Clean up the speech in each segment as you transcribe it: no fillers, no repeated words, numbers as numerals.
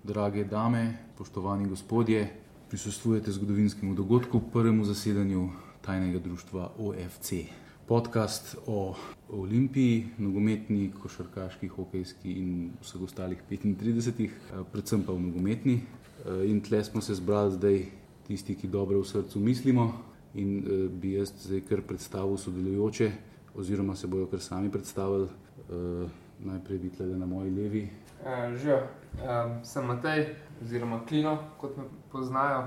drage dame, poštovani gospodje, prisostvujete zgodovinskemu dogodku, prvemu zasedanju tajnega društva OFC. Podcast o Olimpiji, nogometni, košarkaški, hokejski in vseh ostalih 35, predvsem pa v nogometni. In tle smo se zbrali zdaj tisti, ki dobro v srcu mislimo, in bi jaz zdaj kar predstavil sodelujoče, oziroma se bojo kar sami predstavili. Najprej bi tle na moji levi. Živijo, sem Matej, oziroma Klino, kot me poznajo.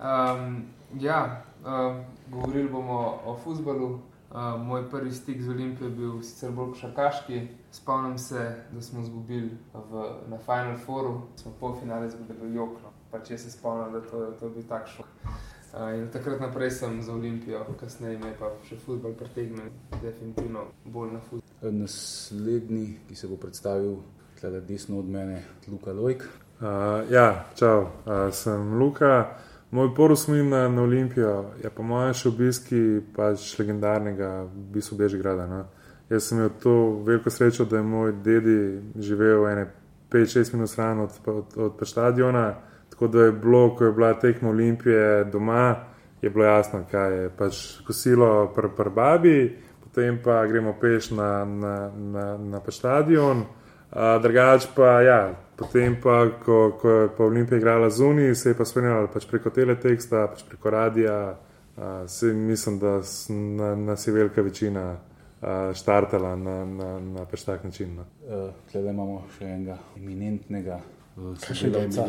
Govorili bomo o fuzbalu. Moj prvi stik z Olimpijo je bil sicer bolj košarkaški. Spomnim se, da smo izgubili na Final Fouru, smo polfinale izgubili Jokno. Pač jaz se spomnim, da to je bil tak šok. In takrat naprej sem za Olimpijo, kasneje me pa še fuzbal pritegnil, definitivno bolj na fuzbal. Naslednji, ki se bo predstavil tle desno od mene, Luka Lojk. Čau, sem Luka. Moj prvi spomin na Olimpijo je po mojem še obiski pač legendarnega Bežigrada. No. Jaz sem imel to veliko srečo, da je moj dedi živel 5-6 minut stran od stadiona, tako da je bilo, ko je bila tekma Olimpije doma, je bilo jasno, kaj je pač kosilo pri babi, potem pa gremo peš na stadion. Drugače pa, potem pa, ko je pa Olimpija igrala zunaj, se je pa spremljala pač preko teleteksta, pač preko radija. Mislim, da nas je velika večina štartala na pač tak način. No. Tle imamo še enega eminentnega sodelavca.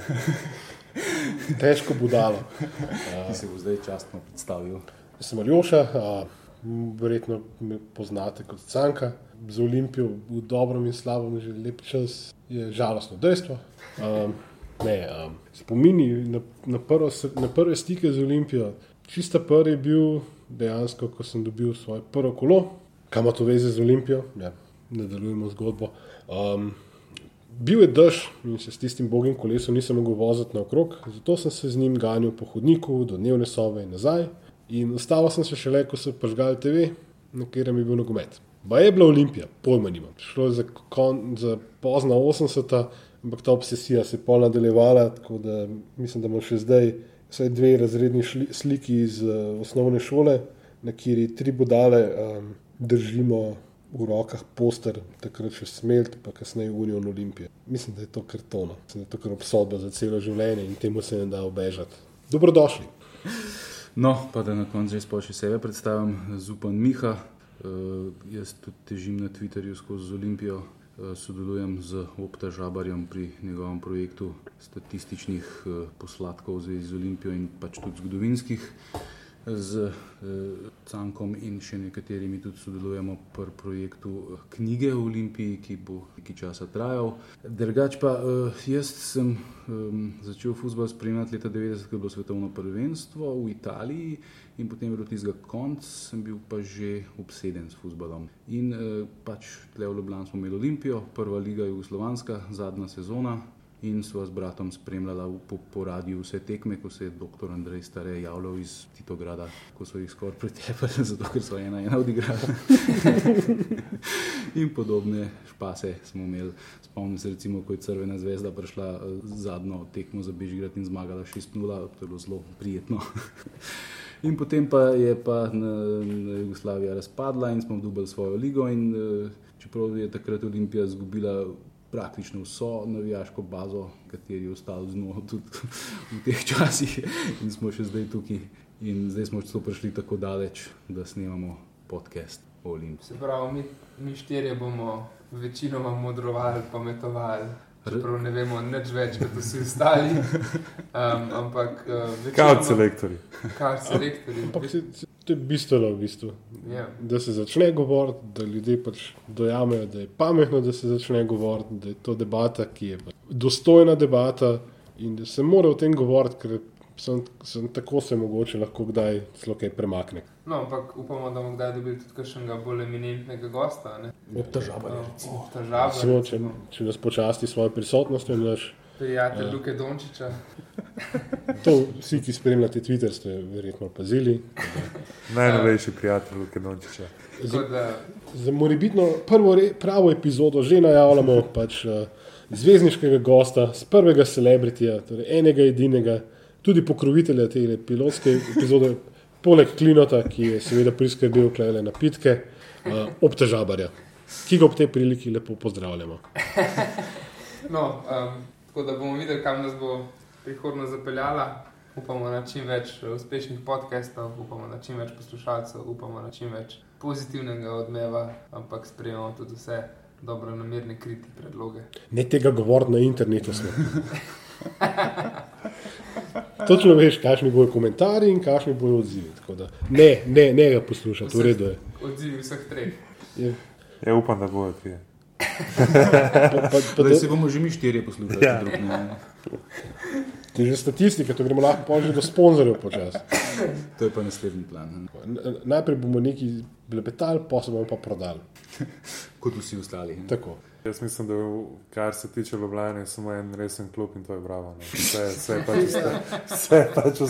Težko budalo. Ki se bo zdaj častno predstavil. Jaz sem Aljoša, verjetno me poznate kot Canka. Za Olimpijo v dobrom in slabem že lep čas je žalostno dejstvo. Spomini na prve stike z Olimpijo. Čista prvi je bil dejansko, ko sem dobil svoje prvo kolo. Kaj ima to veze z Olimpijo? Nadaljujemo zgodbo. Bil je dež in se s tistim bogim kolesom nisem mogel voziti naokrog, zato sem se z njim ganjal po hodniku do dnevne sobe in nazaj. In ustavil sem se šele, ko so prižgali TV, na katerem je bil nogomet. Ba je bila Olimpija, pojma nimam. Šlo je za pozna 80-ta, ampak ta obsesija se je pol nadaljevala, tako da mislim, da imam še zdaj vsaj 2 razredni sliki iz osnovne šole, na kjeri 3 budale držimo v rokah poster, takrat še Smelt, pa kasneje Union Olimpije. Mislim, da je to kar tono, da je to kar obsodba za celo življenje in temu se ne da obežati. Dobrodošli. No, pa da na koncu res še sebe predstavim, Zupan Miha. Jaz tudi težim na Twitterju skozi Olimpijo, sodelujem z Opta Žabarjem pri njegovem projektu statističnih poslatkov v zvezi z Olimpijo in pač tudi zgodovinskih. Z Cankom in še nekaterimi tudi sodelujemo pri projektu knjige o Olimpiji, ki bo nekaj časa trajal. Drugač pa jaz sem začel fuzbal spremljati leta 90, ko je bilo svetovno prvenstvo v Italiji in potem je bilo tistega konc, sem bil pa že obseden s fuzbalom. In pač tle v Ljubljani smo imeli Olimpijo, prva liga jugoslovanska, zadnja sezona. In sva s bratom spremljala po radiju vse tekme, ko se je dr. Andrej Stare javljal iz Titograda, ko so jih skoraj pretepali, zato ker so 1-1 odigrali. In podobne špase smo imeli. Spomnim se recimo, ko je Crvena zvezda prišla zadnjo tekmo za Bežigrad in zmagala 6-0, to je bilo zelo prijetno. In potem pa je Jugoslavija razpadla in smo dobili svojo ligo in čeprav je takrat Olimpija izgubila praktično vso navijaško bazo, kateri je ostalo z njo tudi v teh časih in smo še zdaj tukaj. In zdaj smo prišli tako daleč, da snemamo podcast o Olimpiji. Se pravi, mi 4 bomo večinoma modrovali, pametovali, čeprav ne vemo nič več, kot vsi ostali. Ampak večinoma... Kao selektori. Ampak to je bistveno v bistvu. Yeah. Da se začne govoriti, da ljudje pač dojamejo, da je pametno, da se začne govoriti, da je to debata, ki je dostojna debata in da se mora o tem govoriti, ker sem tako se mogoče lahko kdaj celo kaj premakne. No, ampak upamo, da bomo kdaj dobili tudi kakšnega bolj eminentnega gosta. Opta Žabar. Če nas počasti svojo prisotnostjo, naš prijatelj Luke Dončića. To vsi, ki spremljate Twitter, ste verjetno opazili. Najnovejši prijatelj Luke Dončića. Za morebitno prvo pravo epizodo že najavljamo pač zvezdniškega gosta, z prvega celebritija, torej enega edinega, tudi pokrovitelja te pilotske epizode, poleg Klinota, ki je seveda priskrbel klele napitke, Opta Žabarja, ki ga ob tej priliki lepo pozdravljamo. No, tako da bomo videli, kam nas bo prihodnost zapeljala. Upamo na čim več uspešnih podcastov, upamo na čim več poslušalcev, upamo na čim več pozitivnega odmeva, ampak sprejemamo tudi vse dobronamerne kritike, predloge. Ne tega govoriti na internetu smo. Točno veš, kakšni bojo komentarji in kakšni bojo odzivi. Tako da ne ga poslušati, v redu je. Odzivi vseh treh. Ja, upam, da bojo ti. Da se bomo že mi 4 poslušali. Ja. To je že statistika, to gremo lahko že do sponzorjev počas. To je pa naslednji plan. Najprej bomo nekaj blepetali, potem bomo pa prodali. Kot vsi ostali. Tako. Jaz mislim, da kar se tiče Ljubljane, samo en resen klub in to je bravo. Ne? Vse pač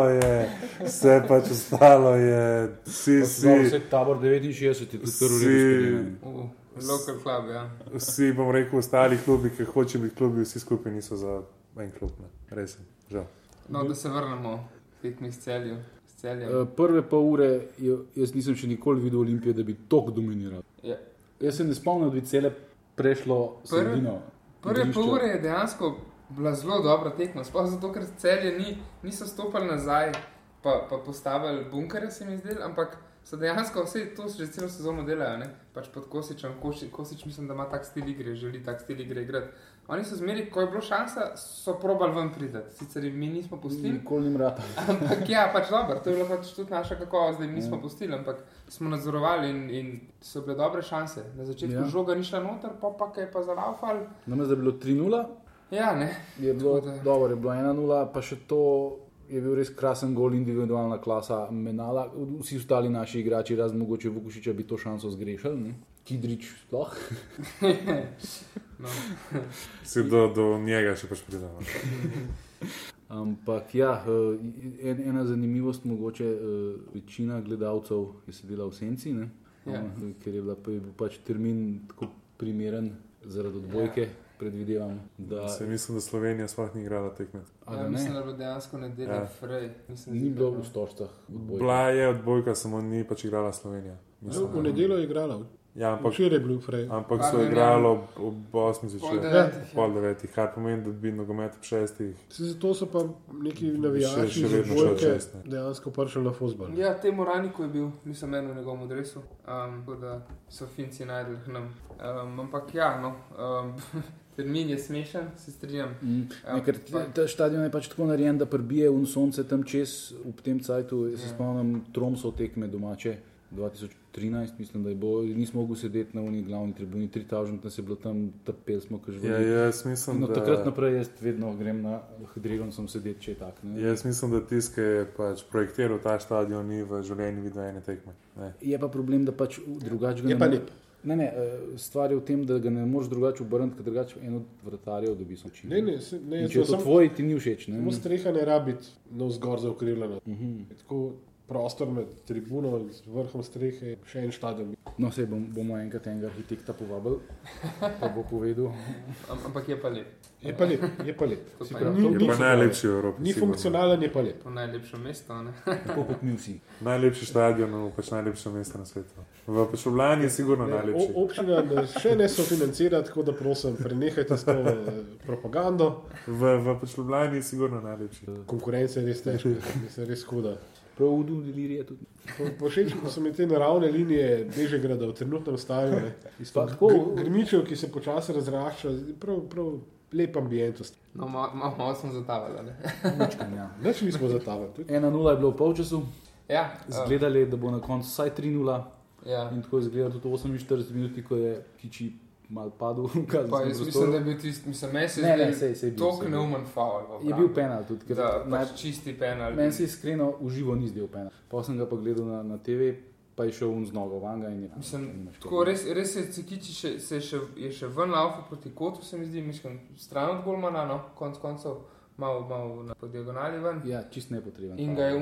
ostalo je. Vse tabor 69, tudi prvi local club, ja. Vsi, bom rekel, ostali klubi, ki hoče biti klubi, vsi skupaj niso za en klub. Ne? Resen, žal. No, da se vrnemo tekmi s Celjem. Prve pol ure, jaz nisem še nikoli videl Olimpije, da bi toliko dominiral. Ja. Jaz se ne spomnim, da bi cele prešlo sredino. Prve pol ure je dejansko bila zelo dobra tekma, sploh zato, ker Celje niso stopali nazaj, pa postavili bunkerje, se mi zdeli, ampak so dejansko vse to že celo sezono delajo, ne? Pač pod Kosičem. Kosič mislim, da ima tak stil igre, želi tak stil igre igrati. Oni so zmeri, ko je bilo šansa, so probali ven pridati. Sicer mi nismo pustili. Nikoli ni mrata. Ampak ja, pač dobro, to je bila pač tudi naša kakovost, da jim nismo pustili, ampak smo nadzorovali in so bile dobre šanse. Na začetku žoga ni šla noter, pa kaj je pa zalaufal. Namest, da je bilo 3-0. Ja, ne. Je bilo dobro, je bilo 1-0, pa še to je bil res krasen gol, individualna klasa Menala. Vsi ostali naši igrači, razen mogoče Vukušiča, bi to šanso zgrešili, ne? Kidrič sploh. No. Si do njega še pač pridemo. Ampak ja, ena zanimivost mogoče, večina gledalcev je sedela v senci, ne? Ja. Ker je bil pač termin tako primeren zaradi odbojke. Predvidevam, da mislim, da Slovenija sploh ni igrala tekme. Ja, mislim, da je bilo dejansko nedelja frej. Ni bilo v Stožcah odbojka. Bila je odbojka, samo ni pač igrala Slovenija. Mislim, v nedeljo je igrala. Ja, včeraj je bil frej. Ampak so igralo ob 8 zvečer. Pol 9, kar pomeni, da bi nogomet ob 6. Zato so pa neki navijači iz odbojke dejansko prišli na fuzbal. Ja, Temu Raniku je bil, mislim, eno v njegovem adresu, tako da so Finci najdeli k nam. Ampak ja, no, termin je smešen, se strinjam. Ker ta stadion je pač tako narejen, da prbije sonce tam čez v tem cajtu. Jaz se spomnim Tromsov tekme domače 2013, mislim, da je bilo, nismo mogli sedeti na oni glavni tribuni, 3000 nas je bilo tam, trpeli smo kažvali. Ja, jaz mislim, da... Takrat naprej jaz vedno grem na Dregon sem sedeti, če je tak. Ne? Jaz mislim, da tiske je pač projektiral ta stadion ni v življenju videl ene tekme. Ne. Je pa problem, da pač drugač ga je pa lep. Ne, stvar je v tem, da ga ne moreš drugače obrniti, ker drugače en od vratarjev dobi soči. Ne, če je to tvoj, ti ni všeč. Samo streha ne rabiti navzgor zaokrivljena. Tako prostor med tribuno in vrhom strehe, še en stadion. No, sej bomo enkrat enega arhitekta povabili, pa bo povedal. Ampak je pa lep. Je pa lep. Je pa najlepši v Evropi. Ni funkcionalen, je pa lep. To najlepše mesto, ne? Tako kot mi vsi. Najlepši stadion, pač najlepše mesto na svetu. V Ljubljani je sigurno najlepši. Občina še ne sofinancira, tako da prosim, prenehajte s to propagando. V Ljubljani je sigurno najlepši. Konkurenca je res težka, mislim, res huda. Prav v Delirije tudi. Všeč, ko so mi te naravne linije Bežigrada v trenutnem stanju, grmičev, ki se počasi razrašča, prav lep ambijentost. No, malo smo zatavali, ne? Nič nismo zatavali. 1-0 je bilo v polčasu. Ja. Zgledali, da bo na koncu vsaj 3-0. Ja. In tako je zgledal tudi 48 minuti, ko je Kiči mal padel v kazenski prostor. Jaz mislim, da je bil tisti, mislim, toliko neumen faul. Je bil penal tudi. Pač čisti penal. Meni se iskreno uživo ni zdel penal. Pa sem ga pa gledal na TV, pa je šel z nogo vanga in je... Mislim, tako res je Kiči je še ven laufal proti kotu, se mi zdi, mislim, stran od golmana, no, konc koncev, malo po diagonali ven. Ja, čist nepotreben. In ga je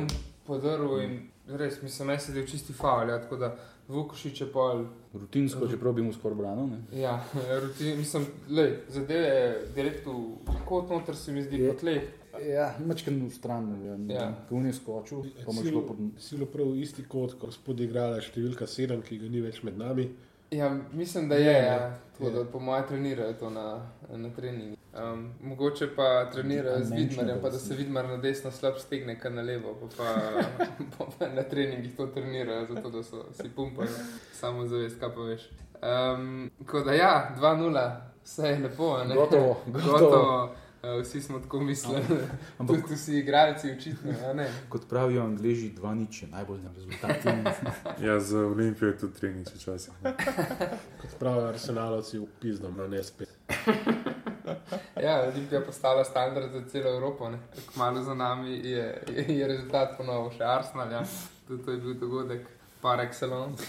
podaril in res, mislim, meni se je čisti faul, ja, tako da Vukošič je pol. Rutinsko, čeprav bi mu skoraj branil, ne? Ja, mislim, zadeve je direkt v kot noter se mi zdi po tleh. Ja, mačken v stran, Ja. ko on je skočil, pa mu je šlo pod... Silo prav isti kot, ko spod igrala številka 7, ki ga ni več med nami. Ja, mislim, da je, ja. Tako da po moje trenirajo to na treningu. Mogoče pa trenirajo z Vidmarjem, pa da se Vidmar na desno slab stegne, kar na levo, pa na treningih to trenirajo, zato da so si pumpali samo zavest, kaj pa veš. Tako da ja, 2-0, vse je lepo, ne? Gotovo. Vsi smo tako mislili, ampak tudi vsi igralci očitno, a ne? Kot pravijo Angleži, 2-0 je najbolj na rezultati. Ja, za Olimpijo je tudi 3-0 včasih. Kot pravijo Arsenalovci v pizdom, ne spet. Ja, Olimpija postala standard za celo Evropo, ne? Kmalu za nami je rezultat ponovo še Arsenal, ja. Tudi to je bil dogodek par excellence.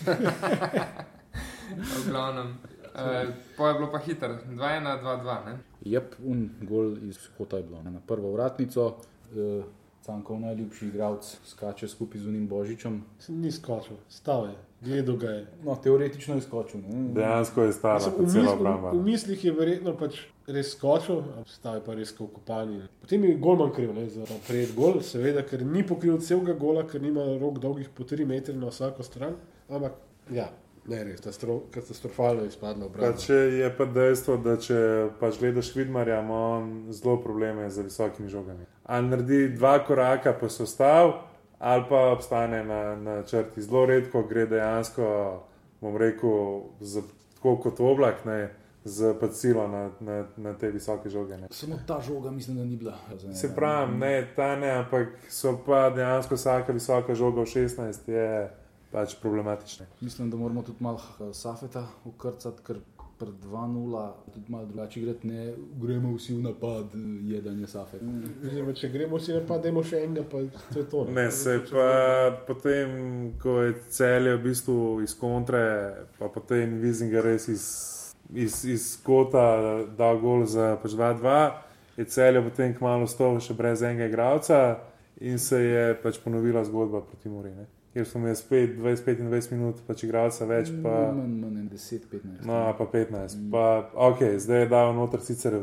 V glavnem. Po je bilo pa hitro, 2-1, 2-2, ne? Jep, gol iz kota je bilo. Na prvo vratnico, Cankov najljubši igralec skače skupaj z unim Božičem. Ni skočil, stal je, gledal ga je. No, teoretično je skočil. Ne? Dejansko je stala pa cela obramba. V mislih je verjetno pač res skočil, stal je pa res v kopanji. Potem je golman kriv, ne, za prejet gol, seveda, ker ni pokril celega gola, ker nima rok dolgih po 3 metre na vsako stran, ampak ja. Ne, res, katastrofalno je izpadlo obramba. Je pa dejstvo, da če pač gledaš Vidmarja, ima on zelo probleme z visokimi žogami. Ali naredi 2 koraka, pa se ustavi, ali pa obstane na črti. Zelo redko gre dejansko, bom rekel, tako kot oblak, ne, z silo na te visoke žoge. Ne. Samo ta žoga mislim, da ni bila. Se pravim, ne, ta ne, ampak so pa dejansko vsaka visoka žoga v 16 je pač problematične. Mislim, da moramo tudi malo Safeta ukrcati, ker pred 2-0 tudi malo drugače igrati, ne gremo vsi v napad, jedanje Safet. Če gremo vsi v napad, dajmo še enega, pa to je to. Ne, se pa potem, ko je Celje v bistvu iz kontre, pa potem Wiesinger res iz kota dal gol za pač 2-2, je Celje potem kmalu stal še brez enega igralca in se je pač ponovila zgodba proti Muri, ne. Ker smo imeli spet 20-25 minut, pač igralca več, pa... Manj 10-15. No, pa 15. Pa, ok, zdaj je dal noter sicer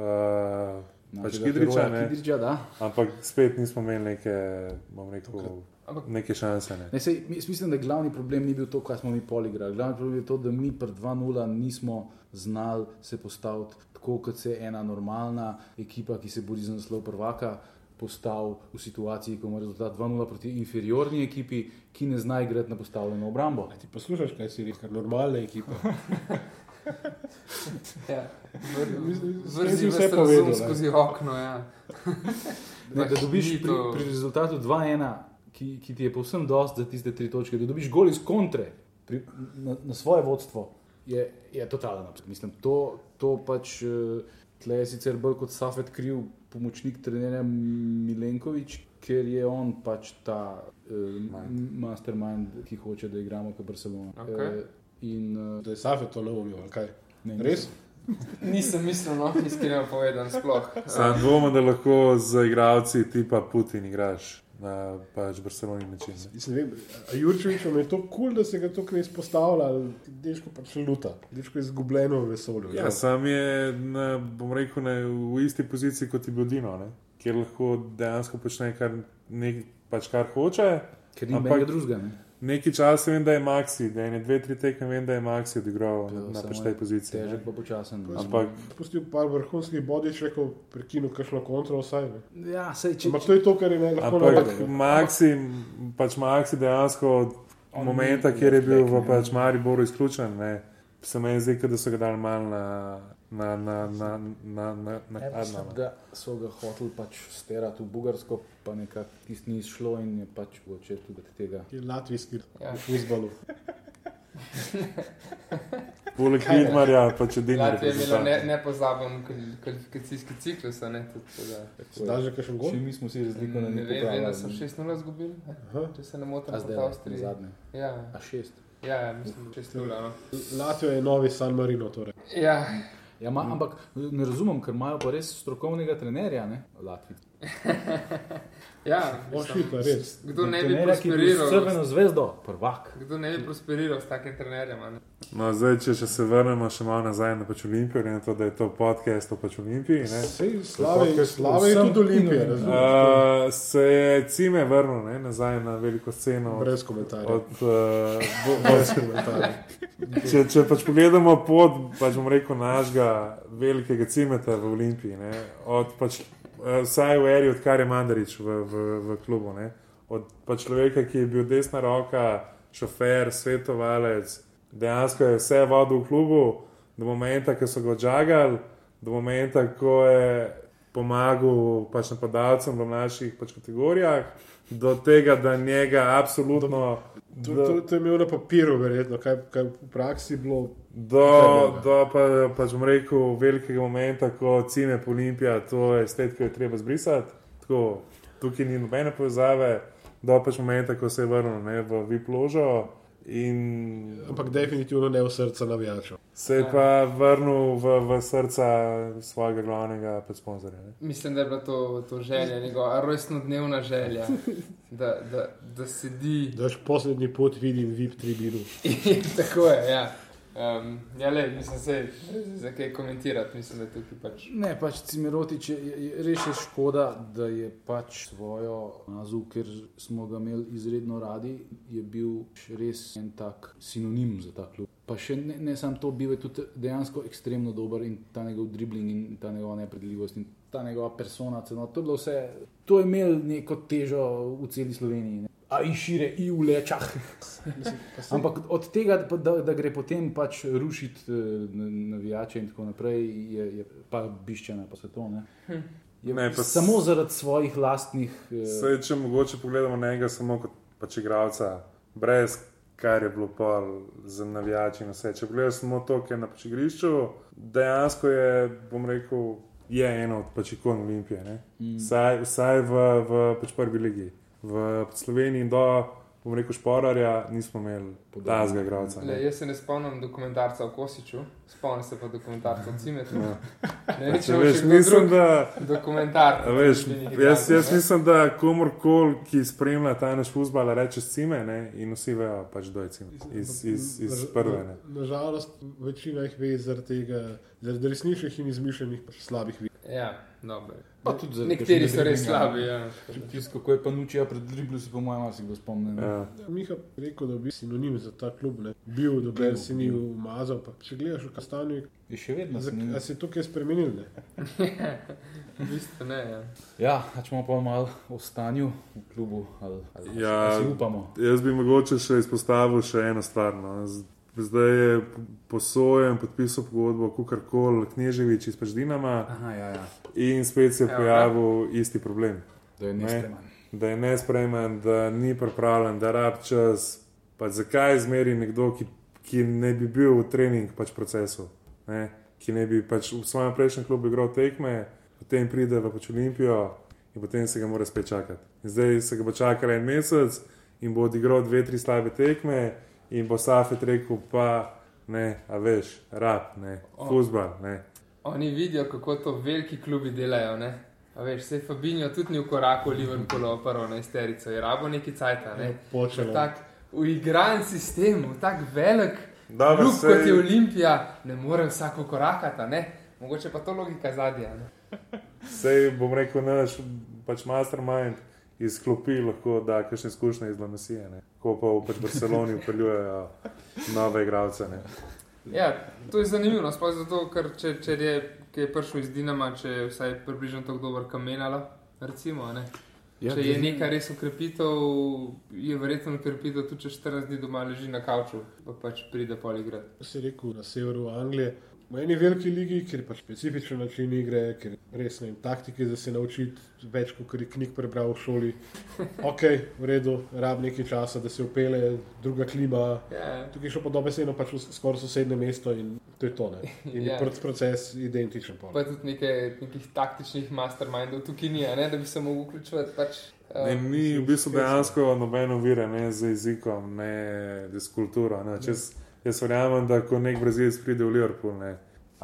pač Kidriča, ne? Kidriča, da. Ampak spet nismo imeli neke, bom rekel, neke šanse, ne? Ne, sej, mislim, da glavni problem ni bil to, kaj smo mi poligrali. Glavni problem je to, da mi pred 2-0 nismo znali se postaviti tako, kot se ena normalna ekipa, ki se bori za naslov prvaka, postav v situaciji, ko ima rezultat 2-0 proti inferiorni ekipi, ki ne zna igrati na postavljeno obrambo. A ti poslušaš, kaj si rekel, normalna ekipa. Ja, vrzi vse razum skozi okno, ja. Ne, da dobiš pri rezultatu 2-1, ki ti je povsem dost za tiste 3 točke, da dobiš gol iz kontre na svoje vodstvo, je totalen absurd. Mislim, to pač tle je sicer bolj kot Safet kriv pomočnik trenerja Milenković, ker je on pač ta mastermind, ki hoče, da igramo kot Barcelona. Okay. Da je Safet to neumil, ali kaj? Ne, res? Nisem mislil, no, iskreno povedan sploh. Sam dvomim, da lahko z igralci tipa Putin igraš na pač Barceloni način. A Jurčević vam je to cool, da se ga tukaj izpostavlja, ali dečko pač luta, dečko je izgubljeno v vesolju. Ja, sam je, bom rekel, v isti poziciji kot je bil Dino, ne? Kjer lahko dejansko počne kar hoče. Ker ni benega drugega, ne? Nekaj časa vem, da je Maxi, da je 2-3 tekme vem, da je Maxi odigral na pač tej poziciji. Težek pa počasen. Ampak pustil par vrhunskih bodič, rekel, prekinu kakšno kontro vsaj, ne? Ja, sej, ampak to je to, kar je lahko naredil. Ampak Maxi dejansko od momenta, kjer je bil v pač Mariboru izključen, ne, se meni zdi, da so ga dali malo na da so ga hoteli pač sterati v Bugarsko, pa nekako tisto ni izšlo in je pač oče tudi tega. Je latvijski v fuzbalu. Poleg Vidmarja pa če Dinar. Latvija je imela nepozaben kvalifikacijski ciklus, a ne? Zdaj že kakšen gol? Še mi smo si razliko na ne popravili. Ne vem, da so 6-0 izgubili, če se ne motim proti Avstriji. Zadnje. Ja. A 6? Ja, mislim, 6-0. No. Latvija je novi San Marino, torej. Ja, Ja, ampak ne razumem, ker imajo pa res strokovnega trenerja, ne, v Latviji. Ja, res. Kdo ne bi Trenerja, ki bi prosperiral? s Crveno zvezdo, prvak. Kdo ne bi prosperiral s takim trenerjem? a ne? No, zdaj, če se vrnemo še malo nazaj na pač Olimpijo, glede na to, da je to podcast o pač Olimpiji. Sej Slave je tudi Olimpija, razumeš? Se je Cime vrnil nazaj na veliko sceno. Brez komentarjev. Brez komentarjev. Če pač pogledamo pod, pač bom rekel, našega velikega Cimeta v Olimpiji, od pač vsaj v eri, odkar je Mandarić v klubu, od pač človeka, ki je bil desna roka, šofer, svetovalec, dejansko je vse vodil v klubu, do momenta, ko so ga odžagali, do momenta, ko je pomagal pač napadalcem v naših pač kategorijah, do tega, da njega absolutno... To je imel na papiru, verjetno, kaj v praksi bilo. Do pač bom rekel, velikega momenta, ko Cime po Olimpija, to je stet, ki jo je treba zbrisati. Tako, tukaj ni nobene povezave, do pač momenta, ko se je vrnil v VIP ložo. Ampak definitivno ne v srca navijačev. Se je pa vrnil v srca svojega glavnega sponzorja. Mislim, da je bila to želja, njegova rojstnodnevna želja, da sedi. Da še poslednji pot vidim VIP tribinu. Tako je, ja. Mislim se, za kaj komentirati, mislim, da tukaj pač... Ne, pač Cimerotič je res škoda, da je pač svojo naziv, ker smo ga imeli izredno radi, je bil res en tak sinonim za ta klub. Pa še ne samo to, bil je tudi dejansko ekstremno dober in ta njegov dribling in ta njegova nepredvidljivost in ta njegova persona, to je bilo vse, to je imel neko težo v celi Sloveniji. A i šire, i v lečah. Ampak od tega, da gre potem pač rušiti navijače in tako naprej, je pa biščena pa se to, samo zaradi svojih lastnih... Saj, če mogoče pogledamo njega samo kot pač igralca, brez kar je bilo pol za navijači in vse. Če pogledaš samo to, ki je na pač igrišču, dejansko je, bom rekel, je eno od pač ikon Olimpije. Vsaj v pač prvi ligi. V Sloveniji do, bom rekel, Šporarja nismo imeli tazga igralca. Jaz se ne spomnim dokumentarca o Kosiču, spomnim se pa dokumentarca o Cimetu. Mislim, da... Dokumentarca. Jaz mislim, da komorkoli, ki spremlja ta naš fuzbal, reče Cime in vsi vejo pač do je Cime. Iz prve. Nažalost, večina jih ve zaradi resničnih in izmišljenih slabih vidov. Ja, dobro. Nekateri so res slabi. Tisto, ko je pa Nučija pred driblu, si po mojem marsikdo spomnim. Miha rekel, da bi sinonim za ta klub bil, dokler si ni umazal. Pa če gledaš v Kastanju, je še vedno sinonim. A si tukaj spremenil, ne? V bistvu ne, ja. Ja, ćemo pa malo o stanju v klubu, ali si upamo. Jaz bi mogoče še izpostavil še eno stvar. Zdaj je posojen, podpisal pogodbo Kukarkol Knežević iz Dinama. In spet se je pojavil isti problem. Da je nespreman. Da je nespreman, da ni pripravljen, da rab čas. Pač zakaj izmeri nekdo, ki ne bi bil v trening procesu, ki ne bi pač v svojem prejšnjem klubu igral tekme, potem pride v Olimpijo in potem se ga mora spet čakati. In zdaj se ga bo čakala en mesec in bo odigral 2-3 slabe tekme. In bo Safet rekel, pa ne, a veš, rab, ne, fuzbal, ne. Oni vidijo, kako to veliki klubi delajo, ne. A veš, sej Fabinho tudi ni v koraku Liverpoolu prvo na isterico, je rabo neki cajta, ne. Tak uigran sistem, tak velik klub, kot je Olimpija, ne more vsako korakata, ne. Mogoče pa to logika zadnja, ne. Sej bom rekel, naš pač mastermind izklopi lahko, da kakšne izkušnje iz Lamasije, ko pa v Barceloni upeljujejo nove igralce. Ja, to je zanimivo, sploh zato, ker če je prišel iz Dinama, če je vsaj približno tako dober Kamenala, recimo, ne. Če je neka res ukrepitev, je verjetno ukrepitev tudi, če 14 dni doma leži na kavču, pa pač pride pol igrati. Si rekel, na severu Anglije, v eni veliki ligi, kjer je pač specifičen način igre, kjer res ne taktike za se naučiti več, kot je knjig prebral v šoli. Ok, v redu, rab nekaj časa, da se upele, druga klima. Tukaj je šlo pa dobesedno pač v skoraj sosednje mesto in to je to, ne. In je proces identičen. Pa tudi nekih taktičnih mastermindov tukaj ni, ne, da bi se mogel vključevati pač. Ni v bistvu dejansko nobeno vire, ne z jezikom, ne z kulturo, ne. Jaz verjamem, da ko nek Brazilec pride v Liverpool,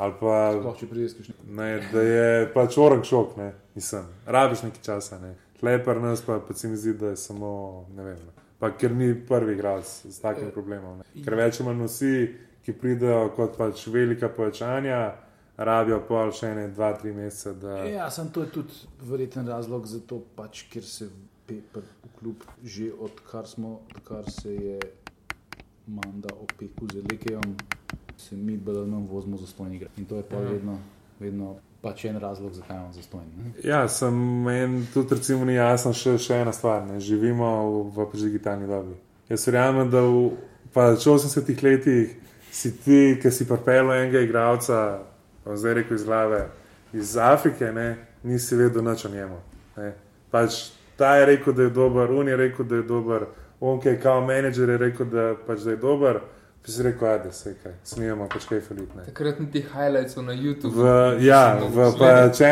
Ali pa, Sploh, če prideš kakšne. ne, da je pač orang šok, ne, mislim, rabiš nekaj časa, ne. Tlepar nas pa se mi zdi, da je samo, ne vem, pa ker ni prvi igralec s takim problemom, ne. Ker več manj vsi, ki pridejo kot pač velika povečanja, rabijo pol še 2-3 mesece, da... Ja, sem to je tudi verjeten razlog za to, pač, ker se v klub že odkar se je Manda opekel z Lekejem, se mi BLM vozimo zastojni igrati. In to je pa vedno pač en razlog, zakaj imamo zastojni. Ja, meni tudi recimo ni jasno še ena stvar, ne. Živimo v digitalni dobi. Jaz verjamem, da v 80 letih si ti, ki si pripeljal enega igralca, zdaj rekel iz glave, iz Afrike, ne, nisi vedel nič o njemu. Ne. Pač ta je rekel, da je dober, on je rekel, da je dober, on, ki je kao menedžer, je rekel, da je dober, pa si rekel, ajde, sej kaj, snimamo pač kaj falit. Takrat niti highlightsov na YouTube. V pač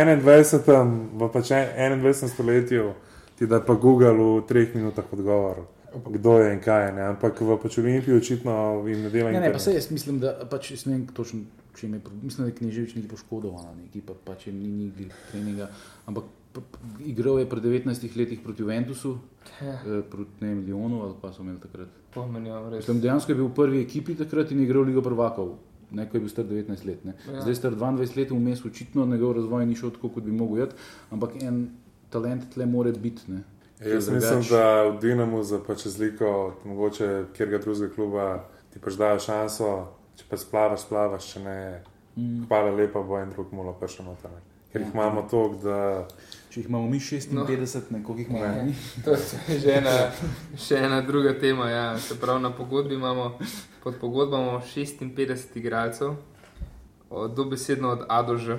21. stoletju ti da pa Google v 3 minutah odgovor, kdo je in kaj je, ne, ampak v pač Olimpiji očitno jim ne dela internet. Ne, pa sej jaz mislim, da pač jaz ne vem točno, mislim, da je Knežević nekaj poškodovan, neki pa pač ni treninga, ampak igral je pri 19 letih proti Juventusu, proti Lyonu ali pa so imeli takrat. Dejansko je bil v prvi ekipi takrat in je igral Ligo prvakov, ko je bil star 19 let. Ne. Ja. Zdaj star 22 let vmes, očitno njegov razvoj ni šel tako, kot bi mogel jeti, ampak en talent tle more biti. Ne. Jaz mislim, da v Dinamu za pač razliko, mogoče kjerga drugega kluba ti pač dajo šanso, če pa splavaš, če ne, hvala lepa, bo en drug mulo prišel noter. Ker jih imamo toliko, da... Če jih imamo mi 56, koliko jih imamo mi? To je še ena druga tema, ja. Se pravi, na pogodbi pod pogodbo imamo 56 igralcev, dobesedno od A do Ž.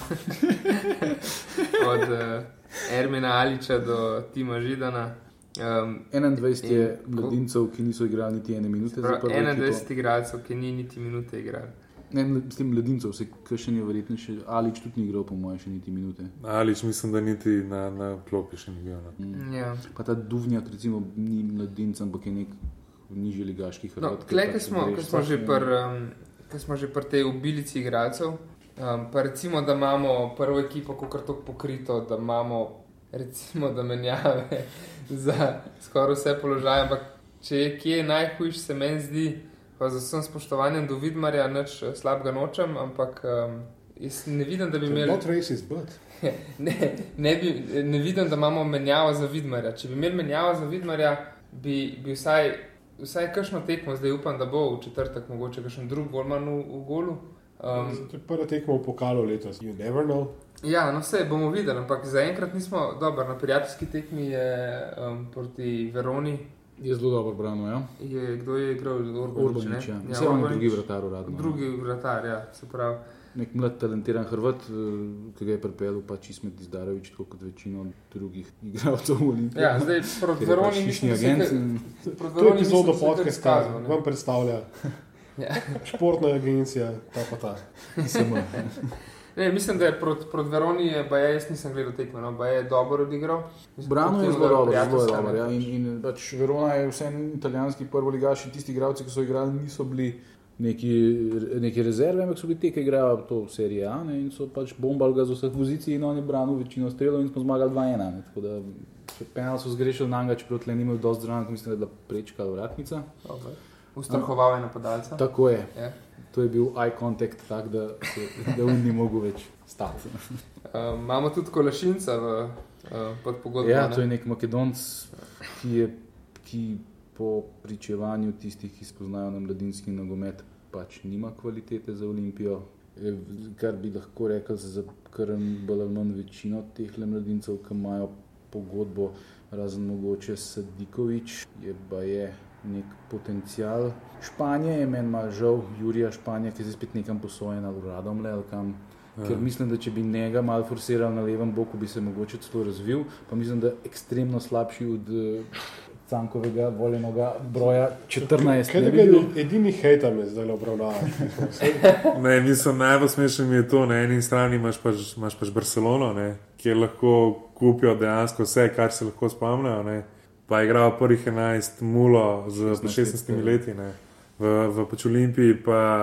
Od Ermina Aliča do Tima Židana. 21 je mladincev, ki niso igrali niti ene minute. 21 igralcev, ki ni niti minute igrali. Ne, s tem mladincev se kakšen je verjetno še, Alič tudi ni igral po moje še niti minute. Alič mislim, da niti na klopi še ni bil. Ja. Pa ta Duvnjak recimo ni mladinc, ampak je nek nižji ligaški Hrvat. Ker smo že pri tej obilici igralcev, pa recimo, da imamo prvo ekipo kakor tako pokrito, da imamo recimo, da menjave za skoraj vse položaje, ampak če je kje najhujš, se meni zdi, pa z vsem spoštovanjem do Vidmarja nič slabega nočem, ampak jaz ne vidim, da bi imeli... Not racist, but... Ne vidim, da imamo menjavo za Vidmarja. Če bi imeli menjavo za Vidmarja, bi vsaj kakšno tekmo, zdaj upam, da bo v četrtek mogoče kakšen drug golman v golu. To je prva tekma v pokalu letos, you never know. Ja, no vse bomo videli, ampak zaenkrat nismo dobro. Na prijateljski tekmi je proti Veroni. Je zelo dobro brano, ja. Kdo je igral? Orbanič, ja. Vse on je drugi vratar uradno. Drugi vratar, ja, se pravi. Nek mlad talentiran Hrvat, ki ga je pripeljal pač Ismet Izdarević, tako kot večino drugih igralcev v Olimpiji. Ja, zdaj proti Veroni mislim, agent. To je epizodo podcasta, vam predstavlja športna agencija, ta. Samo. Ne, mislim, da je proti Veroni, jaz nisem gledal tekme, no, je dobro odigral. Brano je zelo dobro, ja. In pač Verona je vsem italijanski prvoligaši, tisti igralci, ki so igrali, niso bili neki rezerve, ampak so bili te, ki igrajo to v seriji A, ne, in so pač bombali ga z vseh pozicij in on je branil večino strelov in smo zmagali 2-1. Ne, tako da penal so zgrešili na njega, čeprav tle ni imel dosti zraven, mislim, da je bila prečka vratnica. Ustrahoval je napadalca. Tako je. Yeah. To je bil eye contact, tak, da on ni mogel več stati. Imamo tudi Kolašinca pod pogodbo. Ja, to je nek Makedonc, ki po pričevanju tistih, ki spoznajo na mladinski nogomet, pač nima kvalitete za Olimpijo. Kar bi lahko rekel za kar bolj ali manj večino teh mladincev, ki imajo pogodbo, razen mogoče Sadiković, je nek potencial. Španija je meni malo žal, Jurija Španija, ki je zdaj spet nekam posojen ali Radomlje ali kam, ker mislim, da če bi njega malo forsiral na levem boku, bi se mogoče celo razvil, pa mislim, da je ekstremno slabši od Cankovega voljenega broja 14. Kaj je edini hejta me zdaj obravnava? Ne, mislim, najbolj smešno mi je to, na eni strani imaš pač Barcelono, ne, kjer lahko kupijo dejansko vse, kar se lahko spomnijo, ne. Pa je igral prvih 11 mulo z 16 leti, ne. V pač Olimpiji pa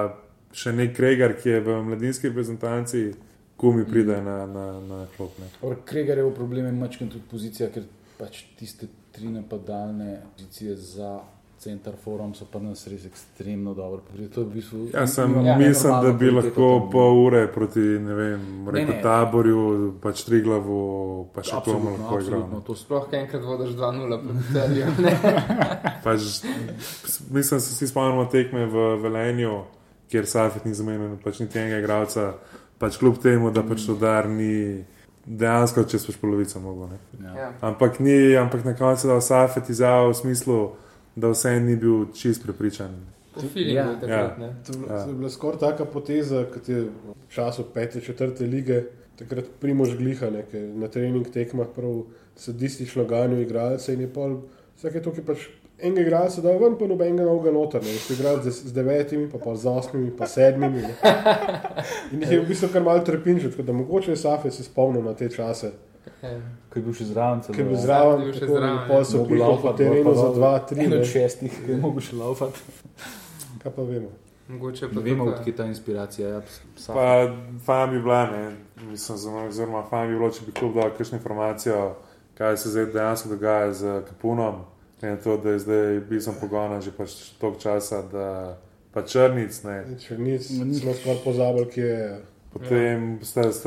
še nek Kregar, ki je v mladinski reprezentanci, ko mi pride na klop. Kregarjev problem je mačken tudi pozicija, ker pač tiste 3 napadalne pozicije za center forum so pa nas res ekstremno dobro. To je v bistvu, Mislim, da bi lahko pol ure proti, ne vem, Taborju, pač Triglavu, pa še komu lahko igral. Sploh enkrat vodiš 2-0 proti Celju. Pač, mislim, se vsi spomnimo tekme v Velenju, kjer Safet ni zamenil pač niti enega igralca, pač kljub temu, da pač udar ni dejansko čez pač polovico mogo. Ampak na koncu dal Safet izjavo v smislu, da vse ni bil čist prepričan. To je bila skoraj taka poteza, kot je v času 5. 4. lige, takrat Primož Gliha, na trening tekmah prav sadistično ganil igralce in je pol, vsake toki pač enega igralca dal ven, pa nobenega novega noter, ne, so igrali z 9, pa z 8, pa 7. Ne. In jih je v bistvu kar malo trpinčil, tako da mogoče je Safet se spomnil na te čase. Ki je bil še zraven, ki je bil zraven, pol so pihal po terenu za 2-3. En od 6, ki je mogel še laufati. Kaj pa vemo? Mogoče pa vemo, odkje ta inspiracija. Pa fajn bi bila, oziroma fajn bi bilo, če bi klub dal kakšno informacijo, kaj se zdaj dejansko dogaja z Kapunom. In to, da je zdaj bil pogona že pač toliko časa, da pa Črnic, ne. Črnic, smo skoraj pozabili, ki je... Potem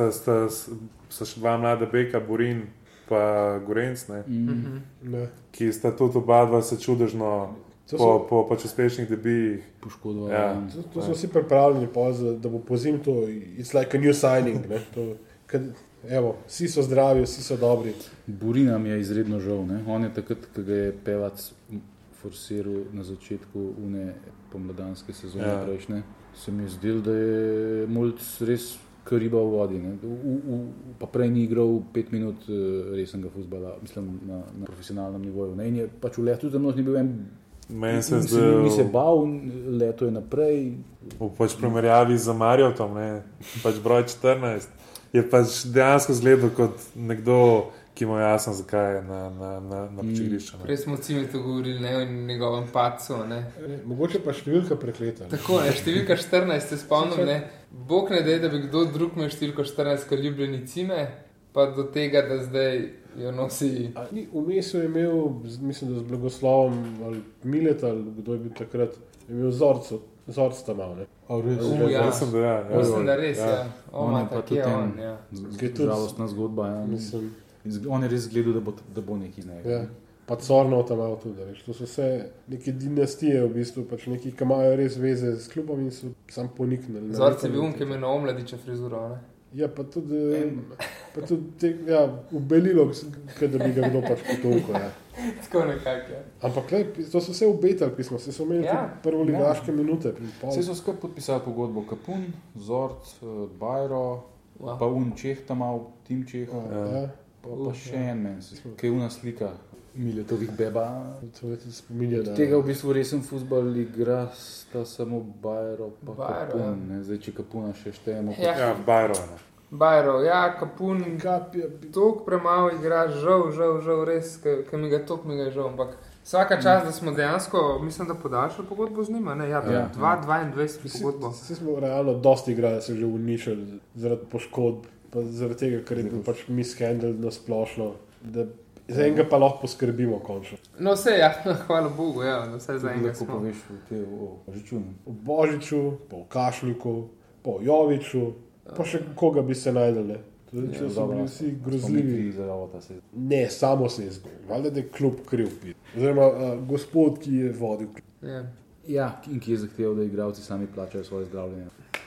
sta še 2 mlada beka, Burin pa Gorenc, ki sta tudi oba se čudežno po pač uspešnih debijih poškodovali. To so vsi pripravljeni, da bo po zim to, it's like a new signing. Evo, vsi so zdravi, vsi so dobri. Burin nam je izredno žal. Ne? On je takrat, ko ga je Pevac forsiral na začetku pomladanske sezone prejšnje, se mi je zdel, da je Mulc res kariba v vodi. Pa prej ni igral 5 minut resnega fuzbala, mislim, na profesionalnem nivoju. Ne? In je pač v letu za mnos ni bil ni se bal, leto je naprej. V pač primerjavi z Mariotom, pač broj 14, je pač dejansko zgledal kot nekdo, ki mu je jasno, zakaj je na počigrišču. Prej smo Cimetu govorili o njegovem padcu. Mogoče pa številka prekleta. Tako, številka 14, se spomnim. Bog ne dej, da bi kdo drug imel številko 14, kot ljubljeni Cime, pa do tega, da zdaj jo nosi... Vmes je imel, mislim, da z blagoslovom ali Milet, ali kdo je bil takrat, je imel vzorc tam mal. Mislim, da res, On je pa tudi žalostna zgodba. On je res gledal, da bo nekaj z njega. Pa Cornov tam malo tudi. To so vse neke dinastije, v bistvu, pač neki, ki imajo res veze s klubom in so sam poniknili. Zorc je bil ki ima na omladiča frizuro, ne? Ja, pa tudi ubelilo, da bi ga kdo pač potolko. Tako nekako, Ampak to so vse obetali pismo, se so imeli prvoligaške minute. Vse so skupaj podpisali pogodbo Kapun, Zorc, Bajro, pa Čeh tam mal, Tim Čeh, pa še en mens, ki je slika Miletovih beba. Tega v bistvu resen fuzbal igra sta samo Bajro pa Kapun. Zdaj, če Kapuna še štejemo. Bajro, Kapun toliko premalo igra, žal res, ker mi ga je žal, ampak vsaka čas, da smo dejansko, mislim, da podaljšali pogodbo z njima, 22 pogodbo. Vsi smo realno dosti igrali, se že uničili zaradi poškodb, pa zaradi tega, ker je bil pač mishandled na splošno, da za enega pa lahko poskrbimo končno. No vse, hvala Bogu, vse za enega smo. Kako poveš o Božiču? O Božiču, po Kašniku, po Joviču, pa še koga bi se najdel, To so bili vsi grozljivi. Ne, samo se je zgodil. Valjda, da je klub kriv. Oziroma, gospod, ki je vodil klub. In ki je zahteval, da igralci sami plačajo svoje zdravljenje.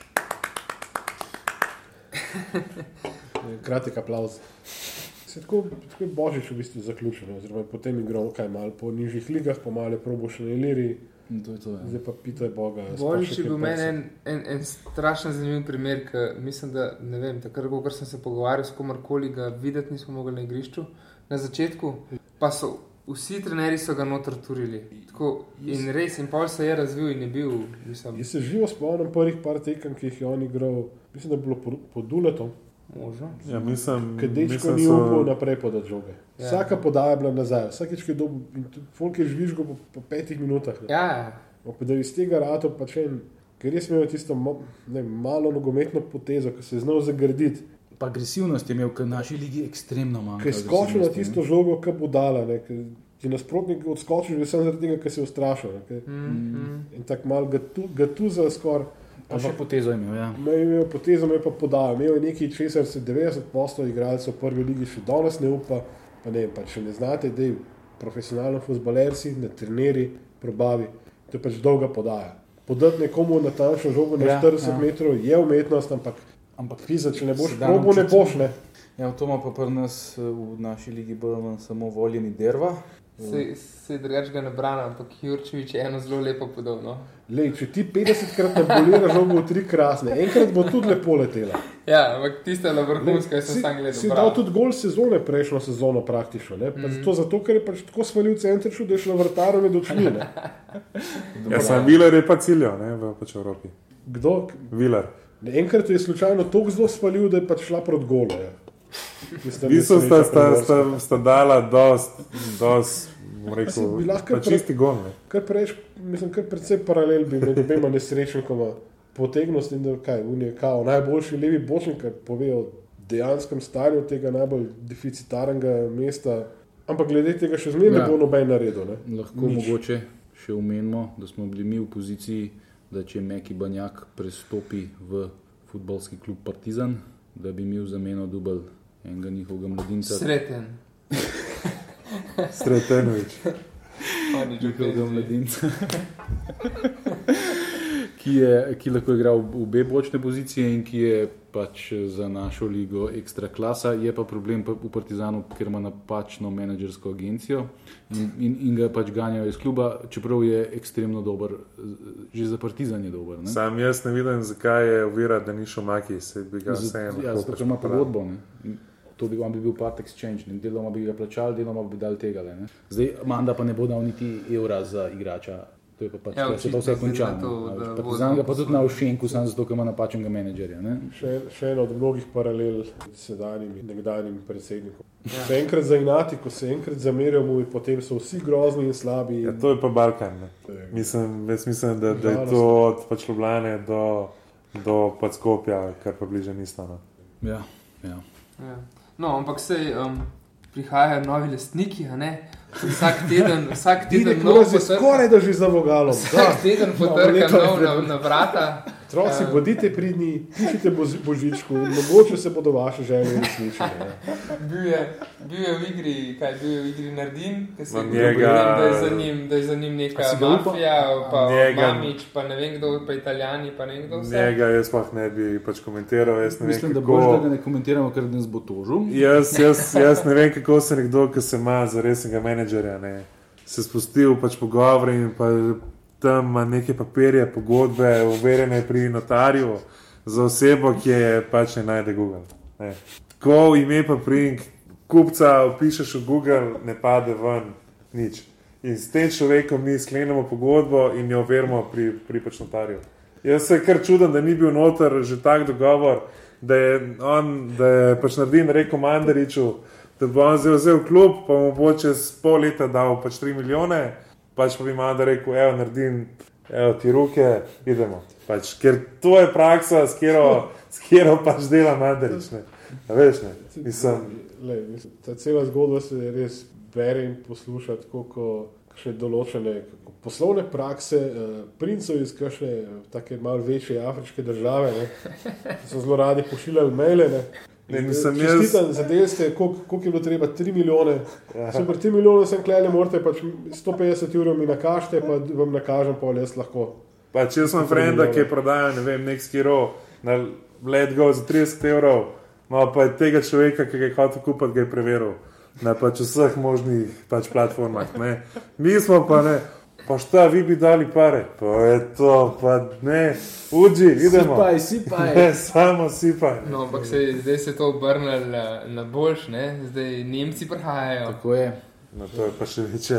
Kratek aplavz. Tako je Božič v bistvu zaključen. Oziroma, potem igral malo po nižjih ligah, po malo probo še na Iliriji. Zdaj pa pitaj Boga. Božič je bil meni en strašno zanimiv primer, ker mislim, da ne vem, takrat, ko sem se pogovarjal s komarkoli, ga videti nismo mogli na igrišču na začetku, pa so vsi trenerji so ga noter turili. In res, in pol se je razvil in je bil, mislim... Jaz se živo spomnim prvih par tekem, ki jih je on igral, mislim, da je bilo pod Duletom. Možno. Ker dečko ni upal naprej podati žoge. Vsaka podaja je bila nazaj, vsakeč, ki je dobil, folk je žvižgal po 5 minutah. Pa da iz tega rato pač en, ker res imel tisto malo nogometno potezo, ki se je znal zagrditi. Pa agresivnost je imel, ker naši ligi ekstremno manjka. Ker je skočil na tisto žogo, ki bo dala, ker ti nasprotnik odskočil, že sem zaradi tega, ker se je ustrašil. In tako malo ga tu za skoraj. Pa še potezo je imel, ja. Imel potezo, imel pa podal. Imel je nekaj, česar se 90% igralcev v prvi ligi še danes ne upa, pa ne, pa če ne znate, da je profesionalno fuzbalerci, na treneri, probavi, to je pač dolga podaja. Podati nekomu natančno žogo na 40 metrov je umetnost, ampak pisa, če ne boš probo, ne boš, ne. Ja, to ima pa pri nas v naši ligi bolj samo voljeni derva. Se drugače ga ne brana, ampak Jurčević je eno zelo lepo podal, no. Lej, če ti 50krat nabolira žogo v 3 krasne, enkrat bo tudi lepo letela. Ja, ampak tiste na vrhunska, jaz sem sam gledal. Si dal tudi gol sezone, prejšnjo sezono praktično, ne? Zato, ker je pač tako svalil centriču, da je šlo vrtarom med očmi, ne. Ja, sam Viler je pa ciljo, ne, v pač Evropi. Kdo? Viler. Enkrat je slučajno toliko zelo svalil, da je pač šla proti golu, ja. Mislim, sta dala dost, rekel, pa čisti gol, ne. Kar precej paralel bi med obema nesrečnikoma potegnil, in da kaj, on je kao najboljši levi bočnik, kar pove o dejanskem stanju tega najbolj deficitarnega mesta, ampak glede tega še zmeraj ne bo noben naredil, ne. Lahko mogoče še omenimo, da smo bili mi v poziciji, da če Meki Banjak prestopi v futbolski klub Partizan, da bi mi v zameno dubal enega njihovega mladinca. Sretenović. Njihovega mladinca. ki lahko igra v obe bočne pozicije in ki je pač za našo ligo ekstra klasa. Je pa problem v Partizanu, ker ima napačno menedžersko agencijo in ga pač ganjajo iz kluba, čeprav je ekstremno dober, že za Partizan je dober. Ne? Sam jaz ne vidim, zakaj je ovira, da ni Šomaki, se bi ga vseeno. Ja, zato ima pogodbo, ne. On bi bil part exchange, deloma bi ga plačali, deloma bi dali tega. Ne? Zdaj Manda pa ne bo dal niti evra za igrača. To je pa pač, ja, se to vse konča. Partizan ga pa tudi na Ušenku, samo zato, ker ima napačnega menedžerja. Še eno od mnogih paralel s sedanjim in nekdanjim predsednikom. Ja. Se enkrat zainati, ko se enkrat zamerijo mu, potem so vsi grozni in slabi. Ja, to je pa Balkan. Mislim, da je to od pač Ljubljane do pač Skopja, kar pa bliže ni stano. Ja. No, ampak sej prihajajo novi lastniki, a ne? Vsak teden nov se skoraj da že za vogalom. Vsak teden potrka nov na vrata. Otroci, bodite pridni, pišite Božičku in mogoče se bodo vaše želje resničile. Bil je v igri Nardin, ki se je da je za njim neka mafija, pa Mamić, pa ne vem kdo, pa Italijani, pa ne vem kdo vse. Njega jaz pa ne bi pač komentiral. Mislim, da boš, da ga ne komentiramo, ker nas bo tožil. Jaz ne vem, kako se nekdo, ki se ima za resnega menedžerja, ne, se spustil pač pogovore in pa tam ima neke papirje, pogodbe, overjene pri notarju za osebo, ki je pač ne najde Google. Ne. Ko ime pa prink kupca opišeš v Google, ne pade ven nič. In s tem človekom mi sklenemo pogodbo in jo overimo pri pač notarju. Jaz se kar čudem, da ni bil notar že tak dogovor, da je pač Nardin rekel Mandariću, da bo on vzel klub, pa mu bo čez pol leta dal pač 3 milijone, pač pa bi Manda rekel, evo Nardin, evo ti ruke, idemo. Pač, ker to je praksa, s kjero pač dela Mandarić, ne. A veš, ne? Mislim, ta cela zgodba se res bere in posluša tako, ko še določene poslovne prakse princev iz kakšne take malo večje afriške države, ne, so zelo radi pošiljali maile, ne. Čestitam, zadeli ste, koliko je bilo treba, 3 milijone. Super, 3 milijone sem klele, morate pač 150 € mi nakažite, pa vam nakažem pol, jaz lahko. Pač jaz sem frenda, ki je prodajal, ne vem, nek skiro na Let Go za 30 €, no pa tega človeka, ki ga je hotel kupiti, ga je preveril na pač vseh možnih pač platformah, ne. Mi smo pa ne, pa šta, vi bi dali pare? Pa je to, pa ne, uđi, idemo. Sipaj. Ne, samo sipaj. No, ampak zdaj se to obrnil na boljš, ne? Zdaj Nemci prihajajo. Tako je. No, to je pa še večja.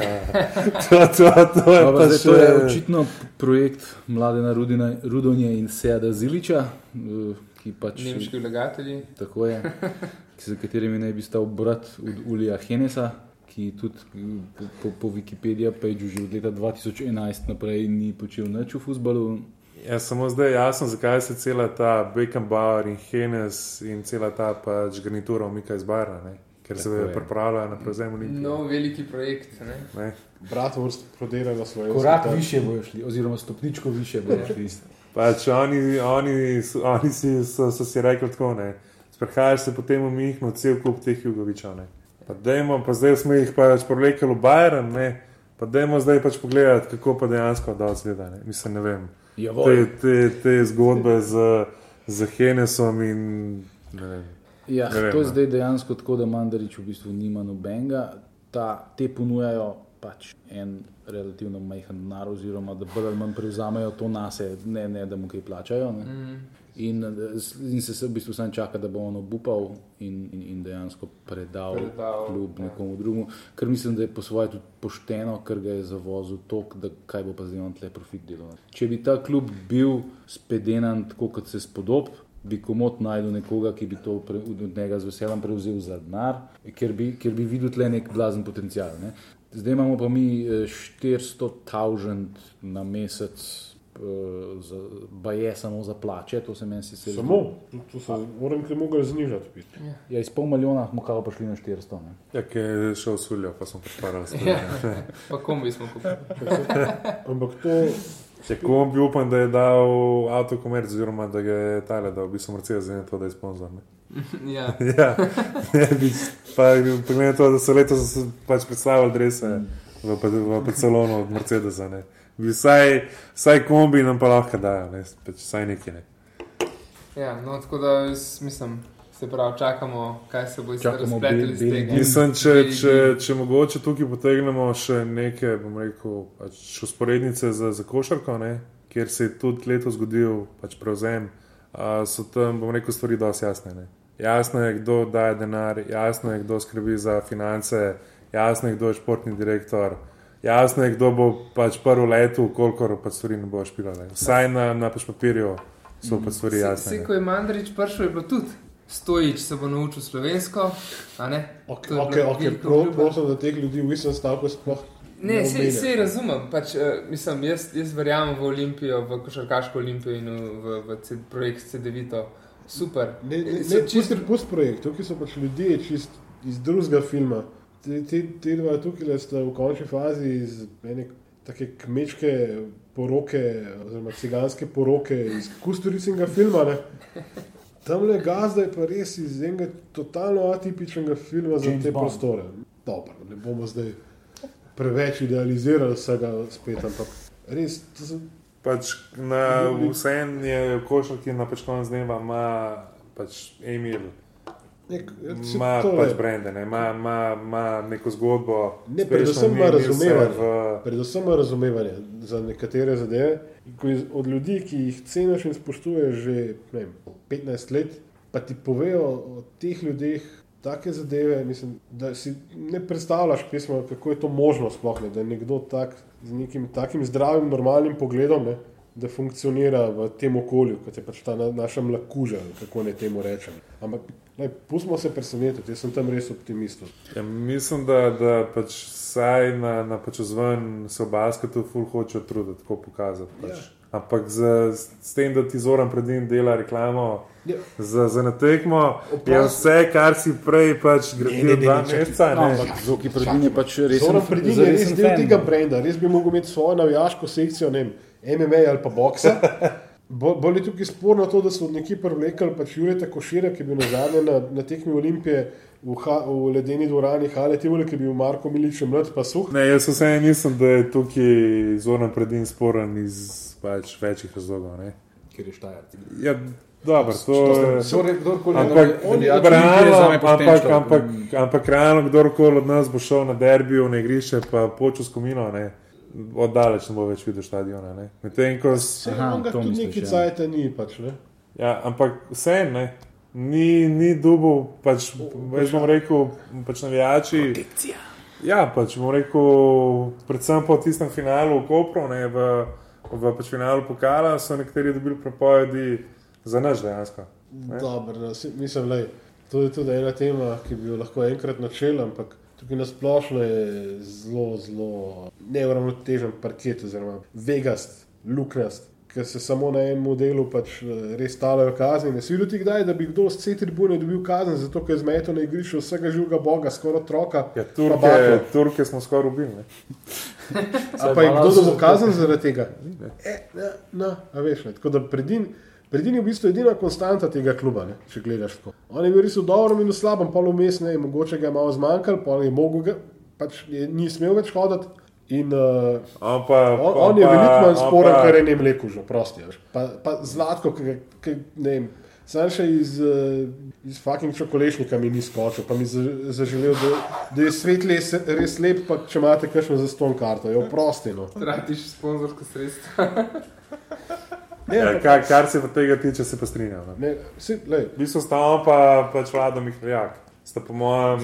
To je pa še... To je očitno projekt Mladena Rudonje in Seada Zilića, ki pač... Nemški vlagatelji. Tako je. Za katerimi naj bi stal brat od Ulija Henesa, ki tudi po Wikipedia page že od leta 2011 naprej ni počel nič v fuzbalu. Ja, samo zdaj je jasno, zakaj se cela ta Beckenbauer in Hennes in cela ta pač garnitura umika iz bara, ne? Ker se pripravljajo na prevzem Olimpije. No, veliki projekt. Ne? Bratvorst prodirajo svoje. Korak više bojo šli, oziroma stopničko više bojo šli. Pač oni so si rekli tako, ne. Sprehajaš se potem v Mihnu, cel kup teh Jugovičov, ne. Pa zdaj smo jih pač privlekli v Bayern, ne. Pa dajmo zdaj pač pogledati, kako pa dejansko da odzgleda, ne. Mislim, ne vem. Te zgodbe z Hennesom in ne vem. Ja, to je zdaj dejansko tako, da Mandarić v bistvu nima nobenega. Te ponujajo pač en relativno majhen denar, oziroma da bolj ali manj prevzamejo to nase, ne da mu kaj plačajo. In se v bistvu sam čaka, da bo on obupal in dejansko predal klub nekomu drugemu, ker mislim, da je po svoje tudi pošteno, ker ga je zavozil tok, da kaj bo pa zdaj on tle profit delal. Če bi ta klub bil spedenan tako, kot se spodob, bi komot najdel nekoga, ki bi to od njega z veseljem prevzel za denar, ker bi videl tle nek blazen potencial. Ne? Zdaj imamo pa mi 400.000 na mesec, baje samo za plače, to se meni sicer... Samo? To se moram te mogli znižati. Ja, iz $500,000 smo kao pa šli na 400. Ne? Ja, ki je šel s Uljo, pa smo prišparali s tem. Pa kombi smo kupili. Ampak to... Če kombi upam, da je dal Autokomerc, oziroma da ga je tale dal, bi se Mercedes za to, da je sponzor. Ja. Pa glede to, da so letos pač predstavili drese v salonu od Mercedesa, ne. Bi vsaj kombi nam pa lahko dajo, ne, pač vsaj neki, ne. Ja, no, tako da mislim, se pravi, čakamo, kaj se bo razpletili z tega. Mislim, če mogoče tukaj potegnemo še neke, bom rekel, pač usporednice za košarko, ne, kjer se je tudi letos zgodil pač prevzem, so tam, bom rekel, stvari dosti jasne, ne. Jasno je, kdo daje denar, jasno je, kdo skrbi za finance, jasno je, kdo je športni direktor, jasno je, kdo bo pač prvo letu, kolikor pač stvari ne bo špilale. Vsaj na pač papirju so pač stvari jasne. Vse, ko je Mandarić prišel, je bilo tudi Stojić se bo naučil slovensko, a ne? Prosim, da teh ljudi v istem stavku sploh ne vse razumem. Pač, mislim, jaz verjamem v Olimpijo, v košarkaško Olimpijo in v projekt C9. Super. Pust projekt, tukaj so pač ljudje čist iz drugega filma. Te dva tukaj sta v končni fazi iz ene take kmečke poroke, oziroma ciganske poroke iz Kusturicnega filma, ne? Tamle gazda je pa res iz enega totalno atipičnega filma za te prostore. Dobro, ne bomo zdaj preveč idealizirali vsega spet, ampak res... Pač na vsem je v košarki na pač konec dneva ima pač Emil, ima pač brende, ima neko zgodbo. Ne, predvsem ima razumevanje za nekatere zadeve. Od ljudi, ki jih ceniš in spoštuješ že 15 let, pa ti povejo o teh ljudeh take zadeve, mislim, da si ne predstavljaš pismo, kako je to možno sploh, ne, da je nekdo tak, z nekim takim zdravim, normalnim pogledom, ne, da funkcionira v tem okolju, kot je pač ta naša mlakuža, kako ne temu rečem. Ampak pustimo se presenetiti, jaz sem tam res optimist. Ja, mislim, da pač vsaj na pač zven se v basketu ful hoče truditi, tako pokazati. Pač. Ja. Ampak s tem, da ti Zoran Predin dela reklamo za natekmo, je vse, kar si prej pač gradil 2 meseca. Ampak Zoki Predin je pač res... Zoran Predin je res del tega brenda, res bi mogel imeti svojo navijaško sekcijo, ne vem, MMA ali pa boksa. Bolj je tukaj sporno to, da so nekje privlekli pač Jureta Košira, ki je bil nazadnje na tekmi Olimpije v ledeni dvorani Hale Tivoli, ki je bil Marko Milič mlad pa suh. Ne, jaz vseeno mislim, da je tukaj Zoran Predin sporen iz pač večjih razlogov, ne. Ker je Štajerc. Ja, dobro, ampak realno, kdorkoli od nas bo šel na derbiju, na igrišče, pa počel s komino, ne. Oddaleč ne bo več videl štadiona, ne. Medtem, ko... tudi neki cajta ni pač, ne. Ja, ampak vseeno, ne. Ni dubov, pač, jaz bom rekel, pač navijači... Protekcija. Ja, pač bom rekel, predvsem po tistem finalu v Kopru, ne, v pač finalu pokala so nekateri dobili prepovedi za naš dejansko. Dobro, mislim, to je tudi ena tema, ki bi jo lahko enkrat načel, ampak tukaj nasplošno je zelo neuravnotežen parket, oziroma vegast, luknjast. ker se samo na enem modelu pač res stalajo kazni. Ne si videl ti kdaj, da bi kdo z C-tribune dobil kazen, zato ker je zmetel na igrišču vsega živega boga, skoraj otroka. Ja, Turke smo skoraj ubili. Pa je kdo dobil kazen zaradi tega? A veš, ne. Tako da Predin je v bistvu edina konstanta tega kluba, ne, če gledaš tako. On je bil res v dobrem in v slabem, pa vmes, ne, mogoče ga je malo zmanjkal, pa je mogel ga, pač ni smel več hoditi. In on je veliko manj sporen, kar je nem leku že, prosti. Pa Zlatko, ne vem, sam še iz fucking čokolešnika mi ni skočil, pa mi zaželel, da je svet res lep, pa če imate kakšno zastonj karto, je prosti, no. Tratiš sponzorsko sredstvo. Kar se pa tega tiče, se pa strinjam. V bistvu stavamo pač Vlado Mihaljak. Sta po mojem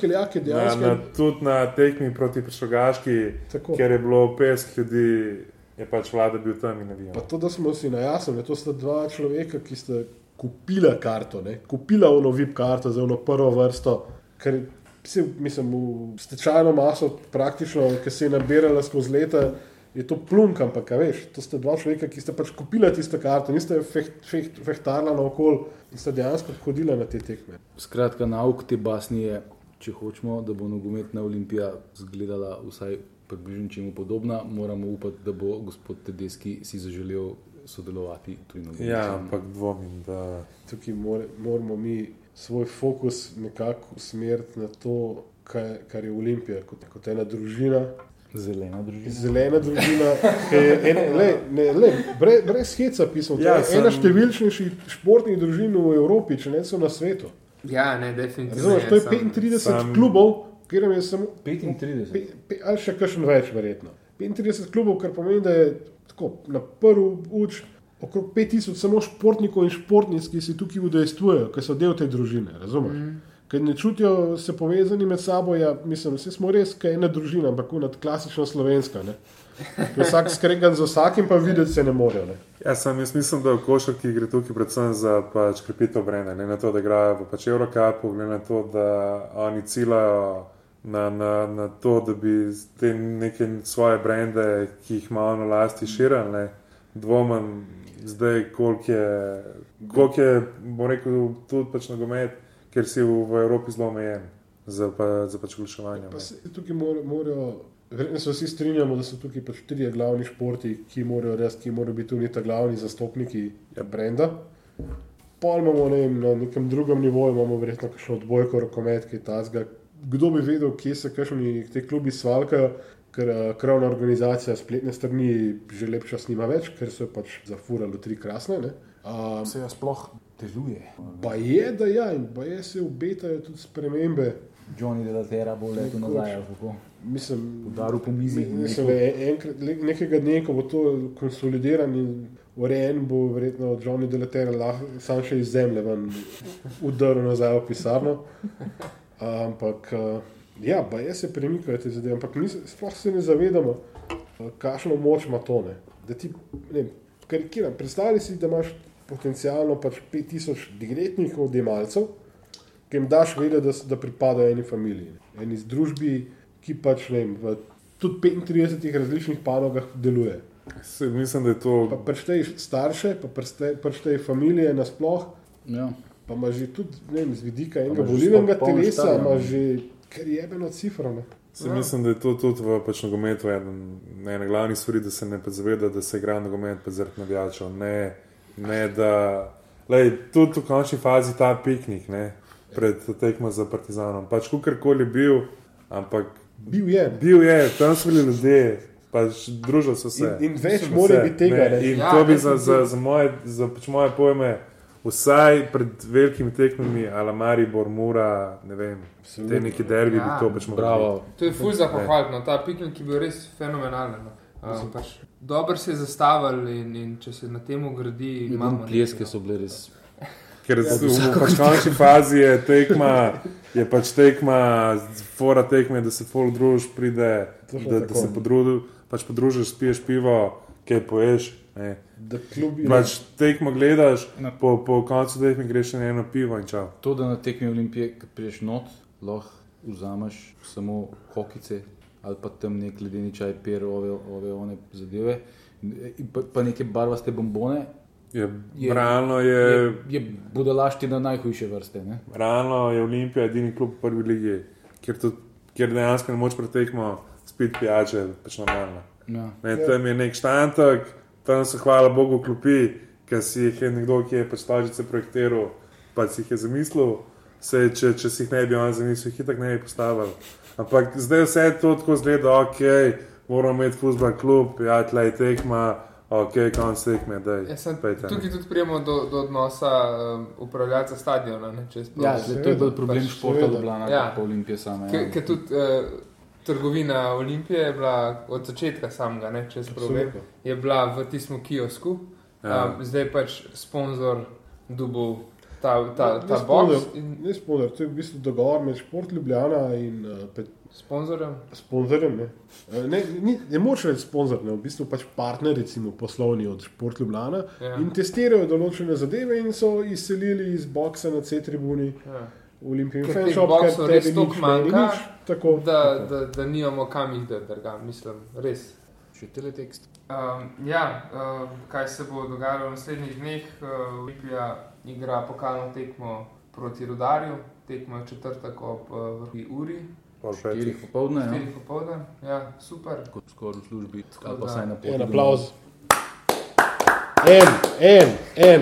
tudi na tekmi proti Pršogaški, ker je bilo 50 ljudi, je pač Vlada bil tam in navijal. Pa to, da smo si najasnili, to sta dva človeka, ki sta kupila karto, ne? Kupila ono VIP karto za ono prvo vrsto, ker mislim, v stečajno maso praktično, ki se je nabirala skozi leta, je to plunk, ampak veš, to sta dva človeka, ki sta pač kupila tisto karto, nista jo fehtarla naokoli in sta dejansko hodila na te tekme. Skratka, nauk te basni je, če hočemo, da bo nogometna Olimpija izgledala vsaj približno čemu podobna, moramo upati, da bo gospod Tedeschi si zaželel sodelovati tudi nogometno. Ja, ampak dvomim, da tukaj moramo mi svoj fokus nekako usmeriti na to, kar je Olimpija, kot ena družina. Zelena družina, ki je brez heca pisal. Ja, ena številčnejših športnih družin v Evropi, če ne so na svetu. Ja, ne, definitivno. To je 35 klubov, kjer je samo 35. Ali še kakšen več, verjetno. 35 klubov, kar pomeni, da je tako na prvi uč okrog 5000 samo športnikov in športnic, ki si tukaj udejstvujejo, ki so del te družine, razumeš? Ker ne čutijo se povezani med sabo, ja, mislim, vsi smo res kaj ena družina, ampak klasično slovenska, ne. Vsak skregan z vsakim, pa videti se ne morejo, ne. Ja, jaz mislim, da v košarki gre tukaj predvsem za pač krepitev brenda, ne na to, da igrajo v pač Eurocupu, ne na to, da oni ciljajo na to, da bi te neke svoje brende, ki jih imajo na lasti, širili, ne. Dvomim zdaj, koliko je, bom rekel, tudi pač nogomet, ker si v Evropi zelo omejen za pač oglaševanje. Tukaj morajo, verjetno se vsi strinjamo, da so tukaj pač 3 glavni športi, ki morajo biti tudi ta glavni zastopniki brenda. Pol imamo, ne vem, na nekem drugem nivoju, imamo verjetno kakšno odbojko, rokomet, kaj tazga. Kdo bi vedel, kje se kakšni te klubi svalkajo, ker krovna organizacija spletne strani že lep čas nima več, ker so pač zafurali 3 krasne, ne. Se jo sploh deluje. Pa je, da ja, in pa je se obetajo tudi spremembe. Johnny de la Terra bo leto nazaj, kako? Mislim, udaril po mizi. Mislim, nekega dne, ko bo to konsolidiran in urejen, bo verjetno Johnny de la Terra lahko sam še iz zemlje ven udaril nazaj v pisarno. Ampak, ja, pa je se premikajo te zadeve, ampak mi sploh se ne zavedamo, kakšno moč ima to, ne. Da ti, ne, karikiram, predstavljaj si, da imaš potencialno pač 5000 direktnih odjemalcev, ki jim daš vedeti, da pripadajo eni familiji, eni združbi, ki pač, ne vem, v tudi 35 različnih panogah deluje. Mislim, da je to... Pa preštej starše, pa preštej familije nasploh, ja. Pa ima že tudi, ne vem, z vidika enega volilnega telesa, ima že kar jebeno cifro, ne. Mislim, da je to tudi v pač nogometu ena glavnih stvari, da se ne zaveda, da se igra nogomet pa zaradi navijačev. Ne, da... Lej, tudi v končni fazi ta piknik, ne, pred tekmo za Partizanom. Pač kakorkoli je bil, ampak... Bil je, tam so bili ljudje, pač družili so se. In več mora biti tega, ne. In to bi za moje pojme, vsaj pred velikimi tekmami, ala Maribor, Mura, ne vem, te neki derbi, bi to pač bravo. To je ful za pohvaliti, ta piknik je bil res fenomenalen. Pač dobro se je zastavil in če se na temu gradi, imamo nekaj. Pleske so bile res. Ker v končni fazi je pač tekma, fora tekme, da se ful druž pride, da se podružiš, spiješ pivo, kaj poješ, ne. Pač tekmo gledaš, po koncu tekme greš na eno pivo in čau. To, da na tekmi Olimpije, kad priješ not, lahko vzameš samo hokice ali pa tam nek ledeni čaj, per, one zadeve, pa neke barvaste bombone. Realno je budalaština najhujše vrste. Ne? Realno je Olimpija edini klub v prvi ligi, kjer dejansko ne moč pretekmo spit pijače, pač normalno. Ja. Tam je nek štantok, tam se hvala Bogu klopi, ker si jih je nekdo, ki je pač stažice projektiral, pa si jih je zamislil, če si jih ne bi on zamislil, jih itak ne bi postavil. Ampak zdaj vse to tako zgleda, ok, moramo imeti fuzbal klub, ja, tlej tekma, ok, konc tekme, daj. Tukaj tudi prijemo do odnosa upravljalca stadiona. To je bil problem športa Ljubljana, pa Olimpije same. Ker tudi trgovina Olimpije je bila od začetka samega, čez problem, je bila v tistem kiosku. Zdaj pač sponzor dobil ta box. Ne sponzor, to je v bistvu dogovor med Šport Ljubljana in sponzorjem. Ne moč reči sponzor, v bistvu pač partner, recimo poslovni od Šport Ljubljana in testirajo določene zadeve in so izselili iz boksa na C-tribuni Olimpijin fanshop, ker tebi res nič manjka, da nimamo kam jih drga, mislim, res. Še teletekst. Kaj se bo dogajalo v naslednjih dneh? Olimpija igra pokalno tekmo proti Rudarju, tekmo je četrtek ob vrhi uri. 4 popoldne. 4 popoldne, ja, super. Kot skoraj v službi, ali pa saj na poti. En aplauz. En.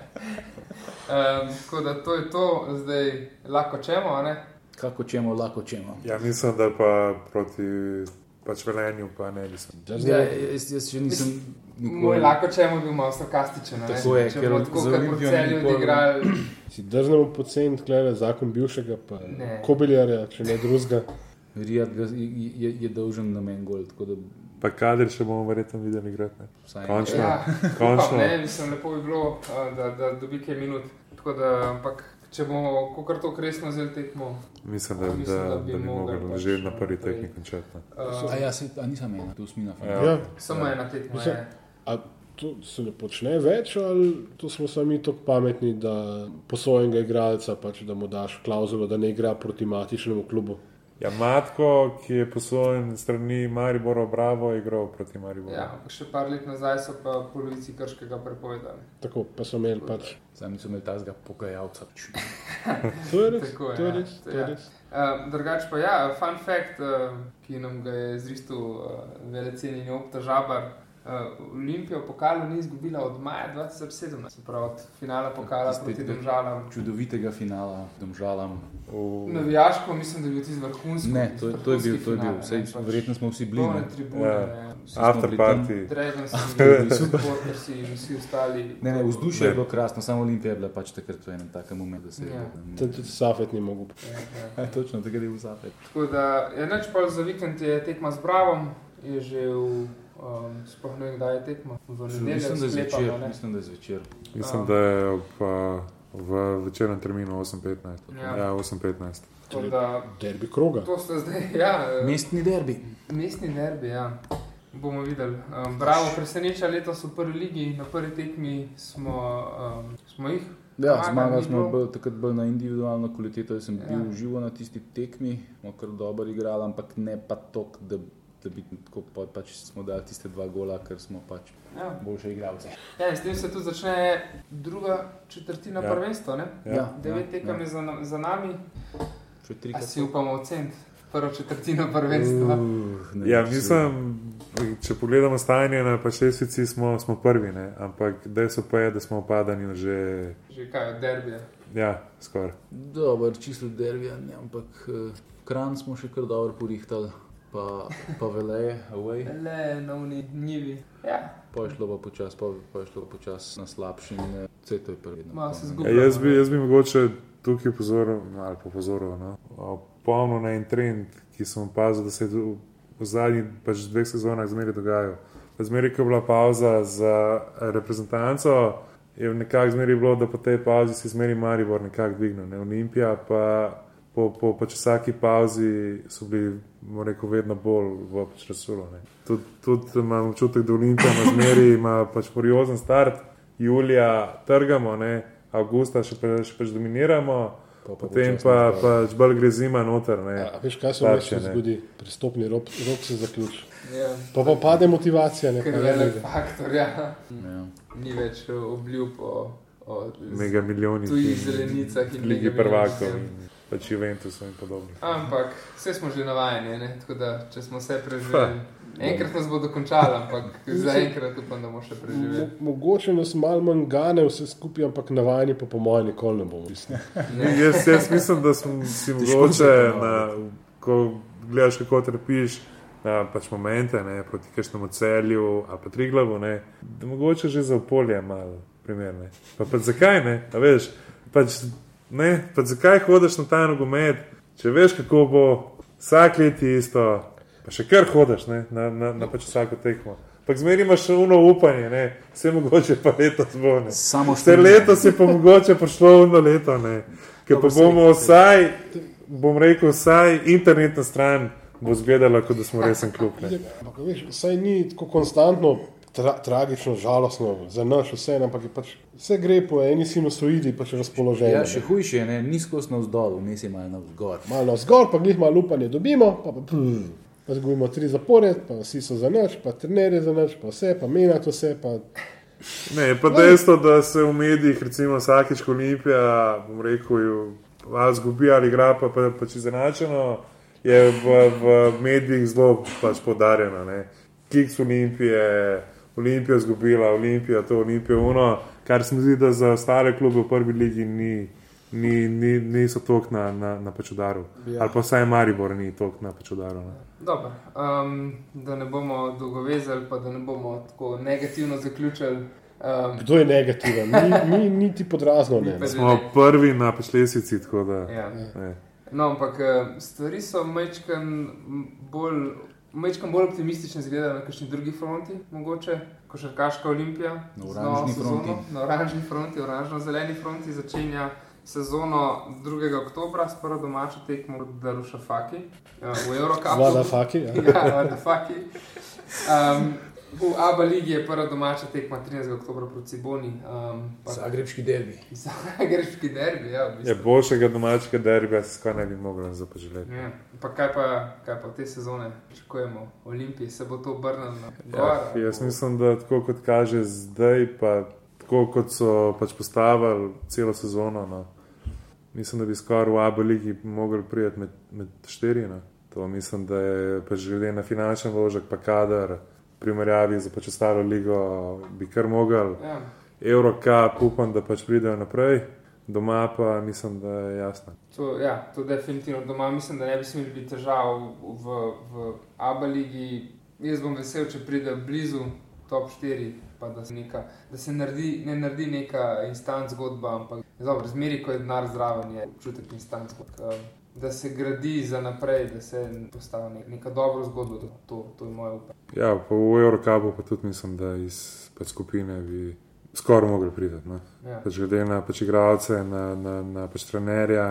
Tako da to je to, zdaj lahko čemo, a ne? Kako čemo, lahko čemo. Ja, mislim, da pa proti pač Velenju pa ne mislim. Jaz še nisem nikoli... Moj lahko čemo bil malo sarkastičen, ne? Tako je, ker za Olimpijo odigrali... Si drznemo pocent, gledaj, zakon bivšega, pa Kobiljarja, če ne drugega. Rijad je dolžen na men gol, tako da... Pa Kader še bomo verjetno videli igrati, ne? Končno. Ne, mislim, lepo bi bilo, da dobi kaj minut. Tako da, ampak, če bomo kakor to resno vzeli tekmo... Mislim, da bi mogli že na prvi tekmi končati. A nisem ena, to usmina. Samo ena tekma je. A to se ne počne več, ali to smo sami tako pametni, da posojenega igralca, pač, da mu daš klauzulo, da ne igra proti matičnemu klubu? Ja, Matko, ki je posojen strani Maribora Bravo, je igral proti Mariboru. Ja, še par let nazaj so pa polovici Krškega prepovedali. Tako, pa so imeli pač... Sami so imeli tazga pokajalca. To je res. Drugač pa ja, fun fact, ki nam ga je zristil velecenjeni Opta Žabar, Olimpija v pokalu ni izgubila od maja 2017, se pravi od finala pokala proti Domžalam. Čudovitega finala Domžalam. Navijaško mislim, da je bil tisti vrhunski. Ne, to je bil. Verjetno smo vsi bili. Polne tribune. After party. Dragonsi, supportersi in vsi ostali. Ne, vzdušje je bilo krasno, samo Olimpija je bila pač takrat v enem takem momentu, da se je... Tudi Safet ni mogel. Točno, takrat je bil Safet. Tako da, neč pa za vikend je tekma z Bravom, je že v... sploh ne vem, kdaj je tekma. Mislim, da je zvečer. Mislim, da je v večernem terminu 8:15. Ja, 8:15. Derbi kroga. To sta zdaj, ja. Mestni derbi. Mestni derbi, ja. Bomo videli. Bravo preseneča letos v prvi ligi. Na prvi tekmi smo jih. Ja, zmagali smo takrat bolj na individualno kvaliteto. Jaz sem bil živo na tisti tekmi, smo kar dobro igrali, ampak ne pa toliko, da bi tako pač smo dali tiste 2 gola, ker smo pač boljše igralce. Ja, s tem se tudi začne druga četrtina prvenstva, ne? Ja. 9 tekem je za nami. A si upamo oceniti prvo četrtino prvenstva? Ja, mislim, če pogledamo stanje na lestvici, smo prvi, ne? Ampak dejstvo pa je, da smo opadani že... Že kaj, od derbija? Ja, skoraj. Dobar, čisto derbija, ampak Kranj smo še kar dobro porihtali. Pa Veleje, away. Veleje, na uni njivi. Ja. Pa je šlo pa počas na slabši in vse to je prevedno. Malo se zgubilo. Jaz bi mogoče tukaj pozoril, no, polno na en trend, ki sem opazil, da se je v zadnjih 2 sezonah zmeri dogajal. Zmeri, ko je bila pauza za reprezentanco, je nekako zmeri bilo, da po tej pauzi se zmeri Maribor nekako dvignil. Ne? Olimpija pa po vsaki pauzi so bili, rekel, vedno bolj v razsulu. Tudi imam občutek, da Olimpija na zmeri ima pač furiozen start, julija trgamo, ne? Avgusta še pač dominiramo, potem pa bolj gre zima noter. Veš, kaj se v zgodi? Pristopni rok se zaključi. Pa pade motivacija. Ker je velik faktor, Ni več obljub o mega milijonih tujih zelenicah in Ligi prvakov in pač Juventusom in podobno. Ampak vse smo že navajeni, tako da če smo vse preživeli, enkrat nas bo dokončali, ampak zaenkrat upam, da bomo še preživeli. Mogoče nas malo manj gane vse skupaj, ampak navajeni pa po mojem nikoli ne bomo. Jaz mislim, da si mogoče, ko gledaš, kako trpiš, pač momente, proti kakšnemu Celju ali pa Triglavu, da mogoče že za okolje malo primer. Pa zakaj ne? A veš, pač zakaj hodiš na ta nogomet, če veš, kako bo vsak let isto, pa še kar hodiš na pač vsako tekmo. Pa zmeri imaš ono upanje, vse mogoče pa letos bo. Vse letos je pa mogoče prišlo ono leto, ker pa bomo vsaj, bom rekel, vsaj internetna stran bo izgledala, kot da smo resen klub. Vsaj ni tako konstantno tragično, žalostno za naš vse, ampak je pač vse gre po eni sinusoidi, pač razpoloženje. Ja, še hujše je, nizko navzdol, vmes je malo navzgor. Malo navzgor, pa glih malo upanje dobimo, pa zgubimo 3 zapored, pa vsi so za nič, pa trenerje za nič, pa vse, pa menjati vse, pa... Ne, pa dejstvo, da se v medijih, recimo vsakič Olimpija, bom rekel, zgubi ali igra, pa pač izenačeno, je v medijih zelo pač poudarjeno. Kiks Olimpije, Olimpija zgubila, Olimpija to, Olimpija ono, kar se mi zdi, da za ostale klube v prvi ligi niso toliko na pač udaru. Ali pa vsaj Maribor ni toliko na pač udaru. Dobro, da ne bomo dolgovezali, pa da ne bomo tako negativno zaključili. Kdo je negativen? Ni ti podrazno, ne. Smo prvi na pač lestvici, tako da... No, ampak stvari so majčkan bolj optimistične izgledajo na kakšni drugi fronti, mogoče. Košarkaška Olimpija na oranžni fronti, oranžno-zeleni fronti začenja sezono 2. oktobra s prvo domačo tekmo Darušafaki v Eurocupu. Vladafaki, Vladafaki. V ABA ligi je prva domača tekma 13. oktobra proti Ciboni. Zagrebški derbi. Zagrebški derbi, ja. V bistvu. Boljšega domačega derbija se skoraj ne bi mogli zapoželeti. Ja. Pa kaj pa te sezone pričakujemo? Olimpiji se bo to obrnilo na gor? Jaz mislim, da tako kot kaže zdaj, pa tako kot so pač postavili celo sezono, mislim, da bi skoraj v ABA ligi mogli prijeti med 4. To mislim, da je pač glede na finančni vložek pa kadar primerjavi za pač ostalo ligo bi kar mogel. Eurocup upam, da pač pridejo naprej. Doma pa mislim, da je jasno. To definitivno. Doma mislim, da ne bi smeli biti težav v ABA ligi. Jaz bom vesel, če pride blizu top 4, pa da se ne naredi neka instant zgodba, ampak zmeri, ko je denar zraven, je občutek instant zgodba. Da se gradi za naprej, da se postavi neka dobra zgodba, to je moje upanje. Ja, pa v Eurocupu pa tudi mislim, da iz skupine bi skoraj mogli priti. Pač glede na pač igralce, na pač trenerja,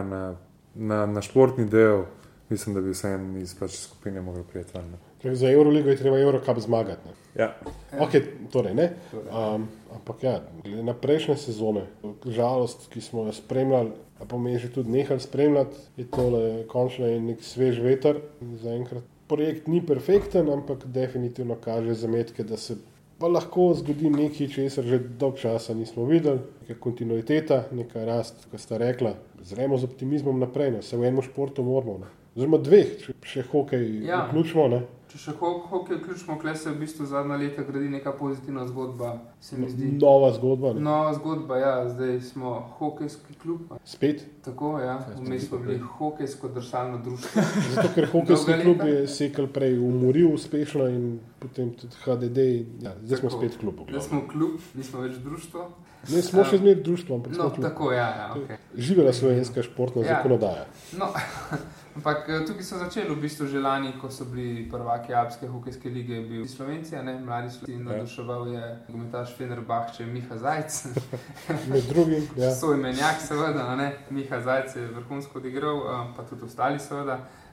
na športni del, mislim, da bi vsem iz pač skupine mogli priti. Za Euroligo je treba Eurocup zmagati. Ja. Ok, torej ne. Ampak ja, glede na prejšnje sezone, žalost, ki smo jo spremljali, a pomeni že tudi nehali spremljati, je tole končno nek svež veter. Zaenkrat projekt ni perfekten, ampak definitivno kaže zametke, da se pa lahko zgodi nekaj, česar že dolg časa nismo videli. Neka kontinuiteta, neka rast, kot sta rekla. Zremo z optimizmom naprej, se v enem športu moramo. Oziroma 2, če še hokej vključimo. Če še hokej vključimo, kle se v bistvu zadnja leta gradi neka pozitivna zgodba, se mi zdi. Nova zgodba. Nova zgodba, ja. Zdaj smo hokejski klub. Spet? Tako, ja. Vmes smo bili hokejsko drsalno društvo. Zato, ker hokejski klub je Sekel prej umoril uspešno in potem tudi HDD. Ja, zdaj smo spet klub. Zdaj smo klub, nismo več društvo. Ne, smo še zmer društvo, ampak smo klub. Tako, ja, ok. Živela slovenska športna zakonodaja. No, ampak tukaj so začeli v bistvu že lani, ko so bili prvaki Alpske hokejske lige, bil Slovenci, mladi Slovenci, navduševal je nogometaš Fenerbahče Miha Zajc. Med drugim, ja. Soimenjak seveda, Miha Zajc je vrhunsko odigral, pa tudi ostali seveda.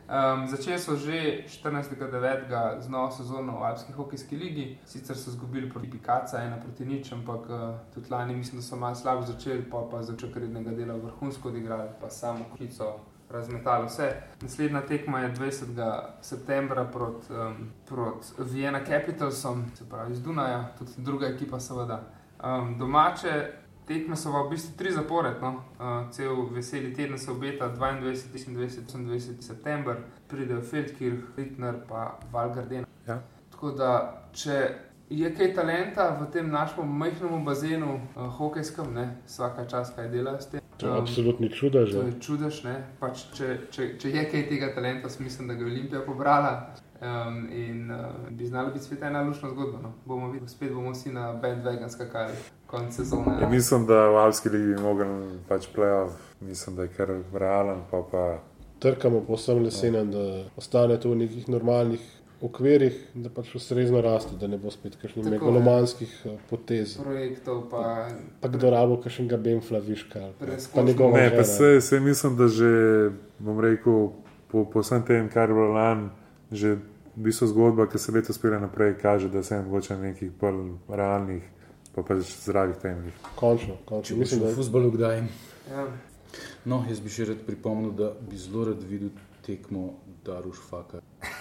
Začeli so že 14.9. z novo sezono v Alpski hokejski ligi. Sicer so izgubili proti Pikaca 1-0, ampak tudi lani mislim, da so malo slabo začeli, pa začeli rednega dela vrhunsko odigrali, pa samo kopico razmetali vse. Naslednja tekma je 20. septembra proti Vienna Capitalsom, se pravi iz Dunaja, tudi druga ekipa seveda. Domače tekme so v bistvu 3 zapored, no. Cel veseli teden se obeta 22, 26, 28 september, pridejo Feldkirch, Rittner pa Val Gardena. Ja. Tako da, če je kaj talenta v tem našem majhnem bazenu hokejskem, ne, vsaka čas kaj delajo s tem. To je absolutni čudež. To je čudež, ne. Pač, če je kaj tega talenta, mislim, da ga je Olimpija pobrala. In bi znala biti spet ena lušna zgodba. No. Bomo videli, spet bomo vsi na bandwagon skakali konec sezone. Ja, mislim, da v Alpski ligi bi mogli pač playoff, mislim, da je kar realen, pa Trkamo povsem lesenen, da ostane to v nekih normalnih okvirih, da pač ustrezno raste, da ne bo spet kakšnih megalomanskih potez. Projektov pa kdo rabo kakšnega Benfla Viška. Pa njegova žena. Ne, pa se mislim, da že, bom rekel, po vsem tem, kar je bilo lani, že v bistvu zgodba, ki se letos spira naprej, kaže, da se je mogoče nekih bolj realnih, pa pač zdravih temeljih. Končno. Mislim, da je fuzbolu kdaj. Ja. No, jaz bi še rad pripomnil, da bi zelo rad videl tekmo Daruš Fakar.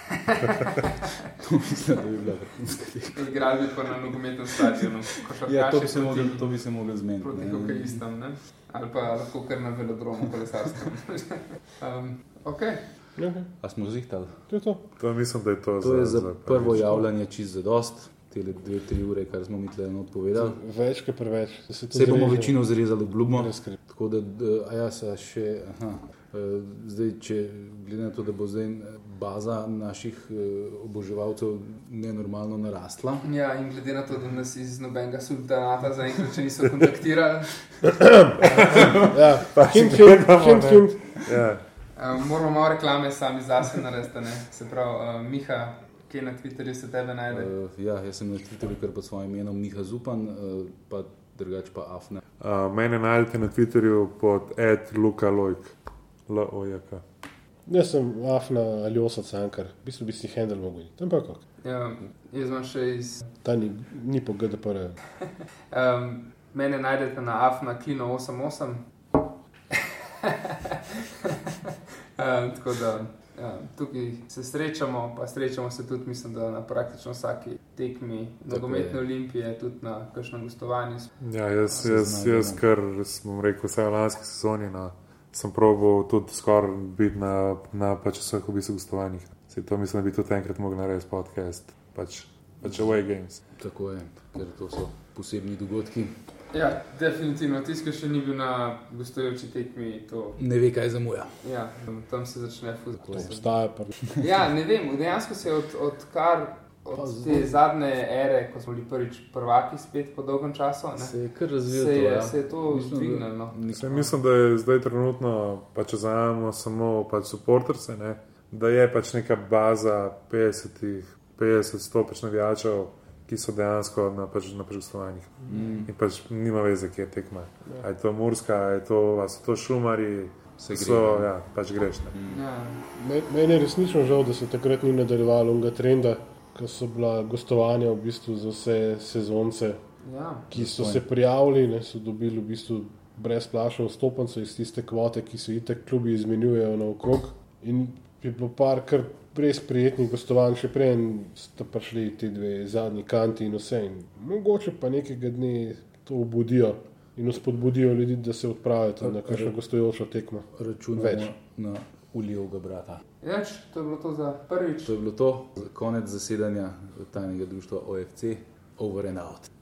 To mislim, da bi bila vrhunska tekma. Igrali bi pa na nogometnem stadionu. Ja, to bi se mogli zmeniti. Proti hokejistom, ne? Ali pa lahko kar na velodromu kolesarskem. Okay. A smo zihtali? To je to. To mislim, da je to. To je za prvo javljanje čist zadost. Tele 2-3 ure, kar smo mi tle odpovedali. Več, kaj preveč. Se bomo večino zrezali v blubno. Tako da, zdaj, če glede na to, da bo zdaj baza naših oboževalcev nenormalno narastla. Ja, in glede na to, da nas iz nobenega sultanata zaenkrat še niso kontaktirali. Hint. Moramo malo reklame sami zase narediti, ne? Se pravi, Miha, kje na Twitterju se tebe najde? Jaz sem na Twitterju kar pod svojim imenom Miha Zupan, pa drugače pa Afna. Mene najdete na Twitterju pod @lukalojk. L-O-J-K. Jaz sem Afna ali Osa Cankar. V bistvu bi si handel mogel. Tam pa kako? Ja, jaz vam še iz... Ta ni po GDPR. Mene najdete na Afna Klino 88. Tako da tukaj se srečamo, pa srečamo se tudi, mislim, da na praktično vsaki tekmi nogometne Olimpije, tudi na kakšnem gostovanju. Ja, jaz kar smo rekel, vsaj v lanski sezoni, sem probal tudi skoraj biti na pač vseh v bistvu gostovanjih. To mislim, da bi tudi enkrat mogli narediti podcast, pač away games. Tako je, ker to so posebni dogodki. Ja, definitivno. Tiskaj še ni bil na gostujoči tekmi, to... Ne ve, kaj zamuja. Ja, tam se začne fuzbol. To obstaja pa... Ja, ne vem, dejansko se je od te zadnje ere, ko smo bili prvič prvaki spet po dolgem času, ne? Se je kar razvilo se je to dvignilo. Mislim, da je zdaj trenutno, pa če zajamemo samo pač supporterse, ne, da je pač neka baza 50-100 pač navijačev, ki so dejansko na gostovanjih. In pač nima veze, kje tekma. A je to Murska, a so to Šumari, pač greš. Meni je resnično žal, da se takrat ni nadaljevalo onega trenda, ko so bila gostovanja v bistvu za vse sezonce, ki so se prijavili, so dobili v bistvu brezplačno vstopnico iz tiste kvote, ki so itak klubi izmenjujejo naokrog. In je bilo par kar res prijetnih gostovanj, še prej sta prišli ti dve zadnji kanti in vse. In mogoče pa nekega dne to obudijo in spodbudijo ljudi, da se odpravijo na kakšno gostujočo tekmo. Računamo na Ulijevega brata. To je bilo to za prvič. To je bilo to, konec zasedanja tajnega društva OFC. Over and out.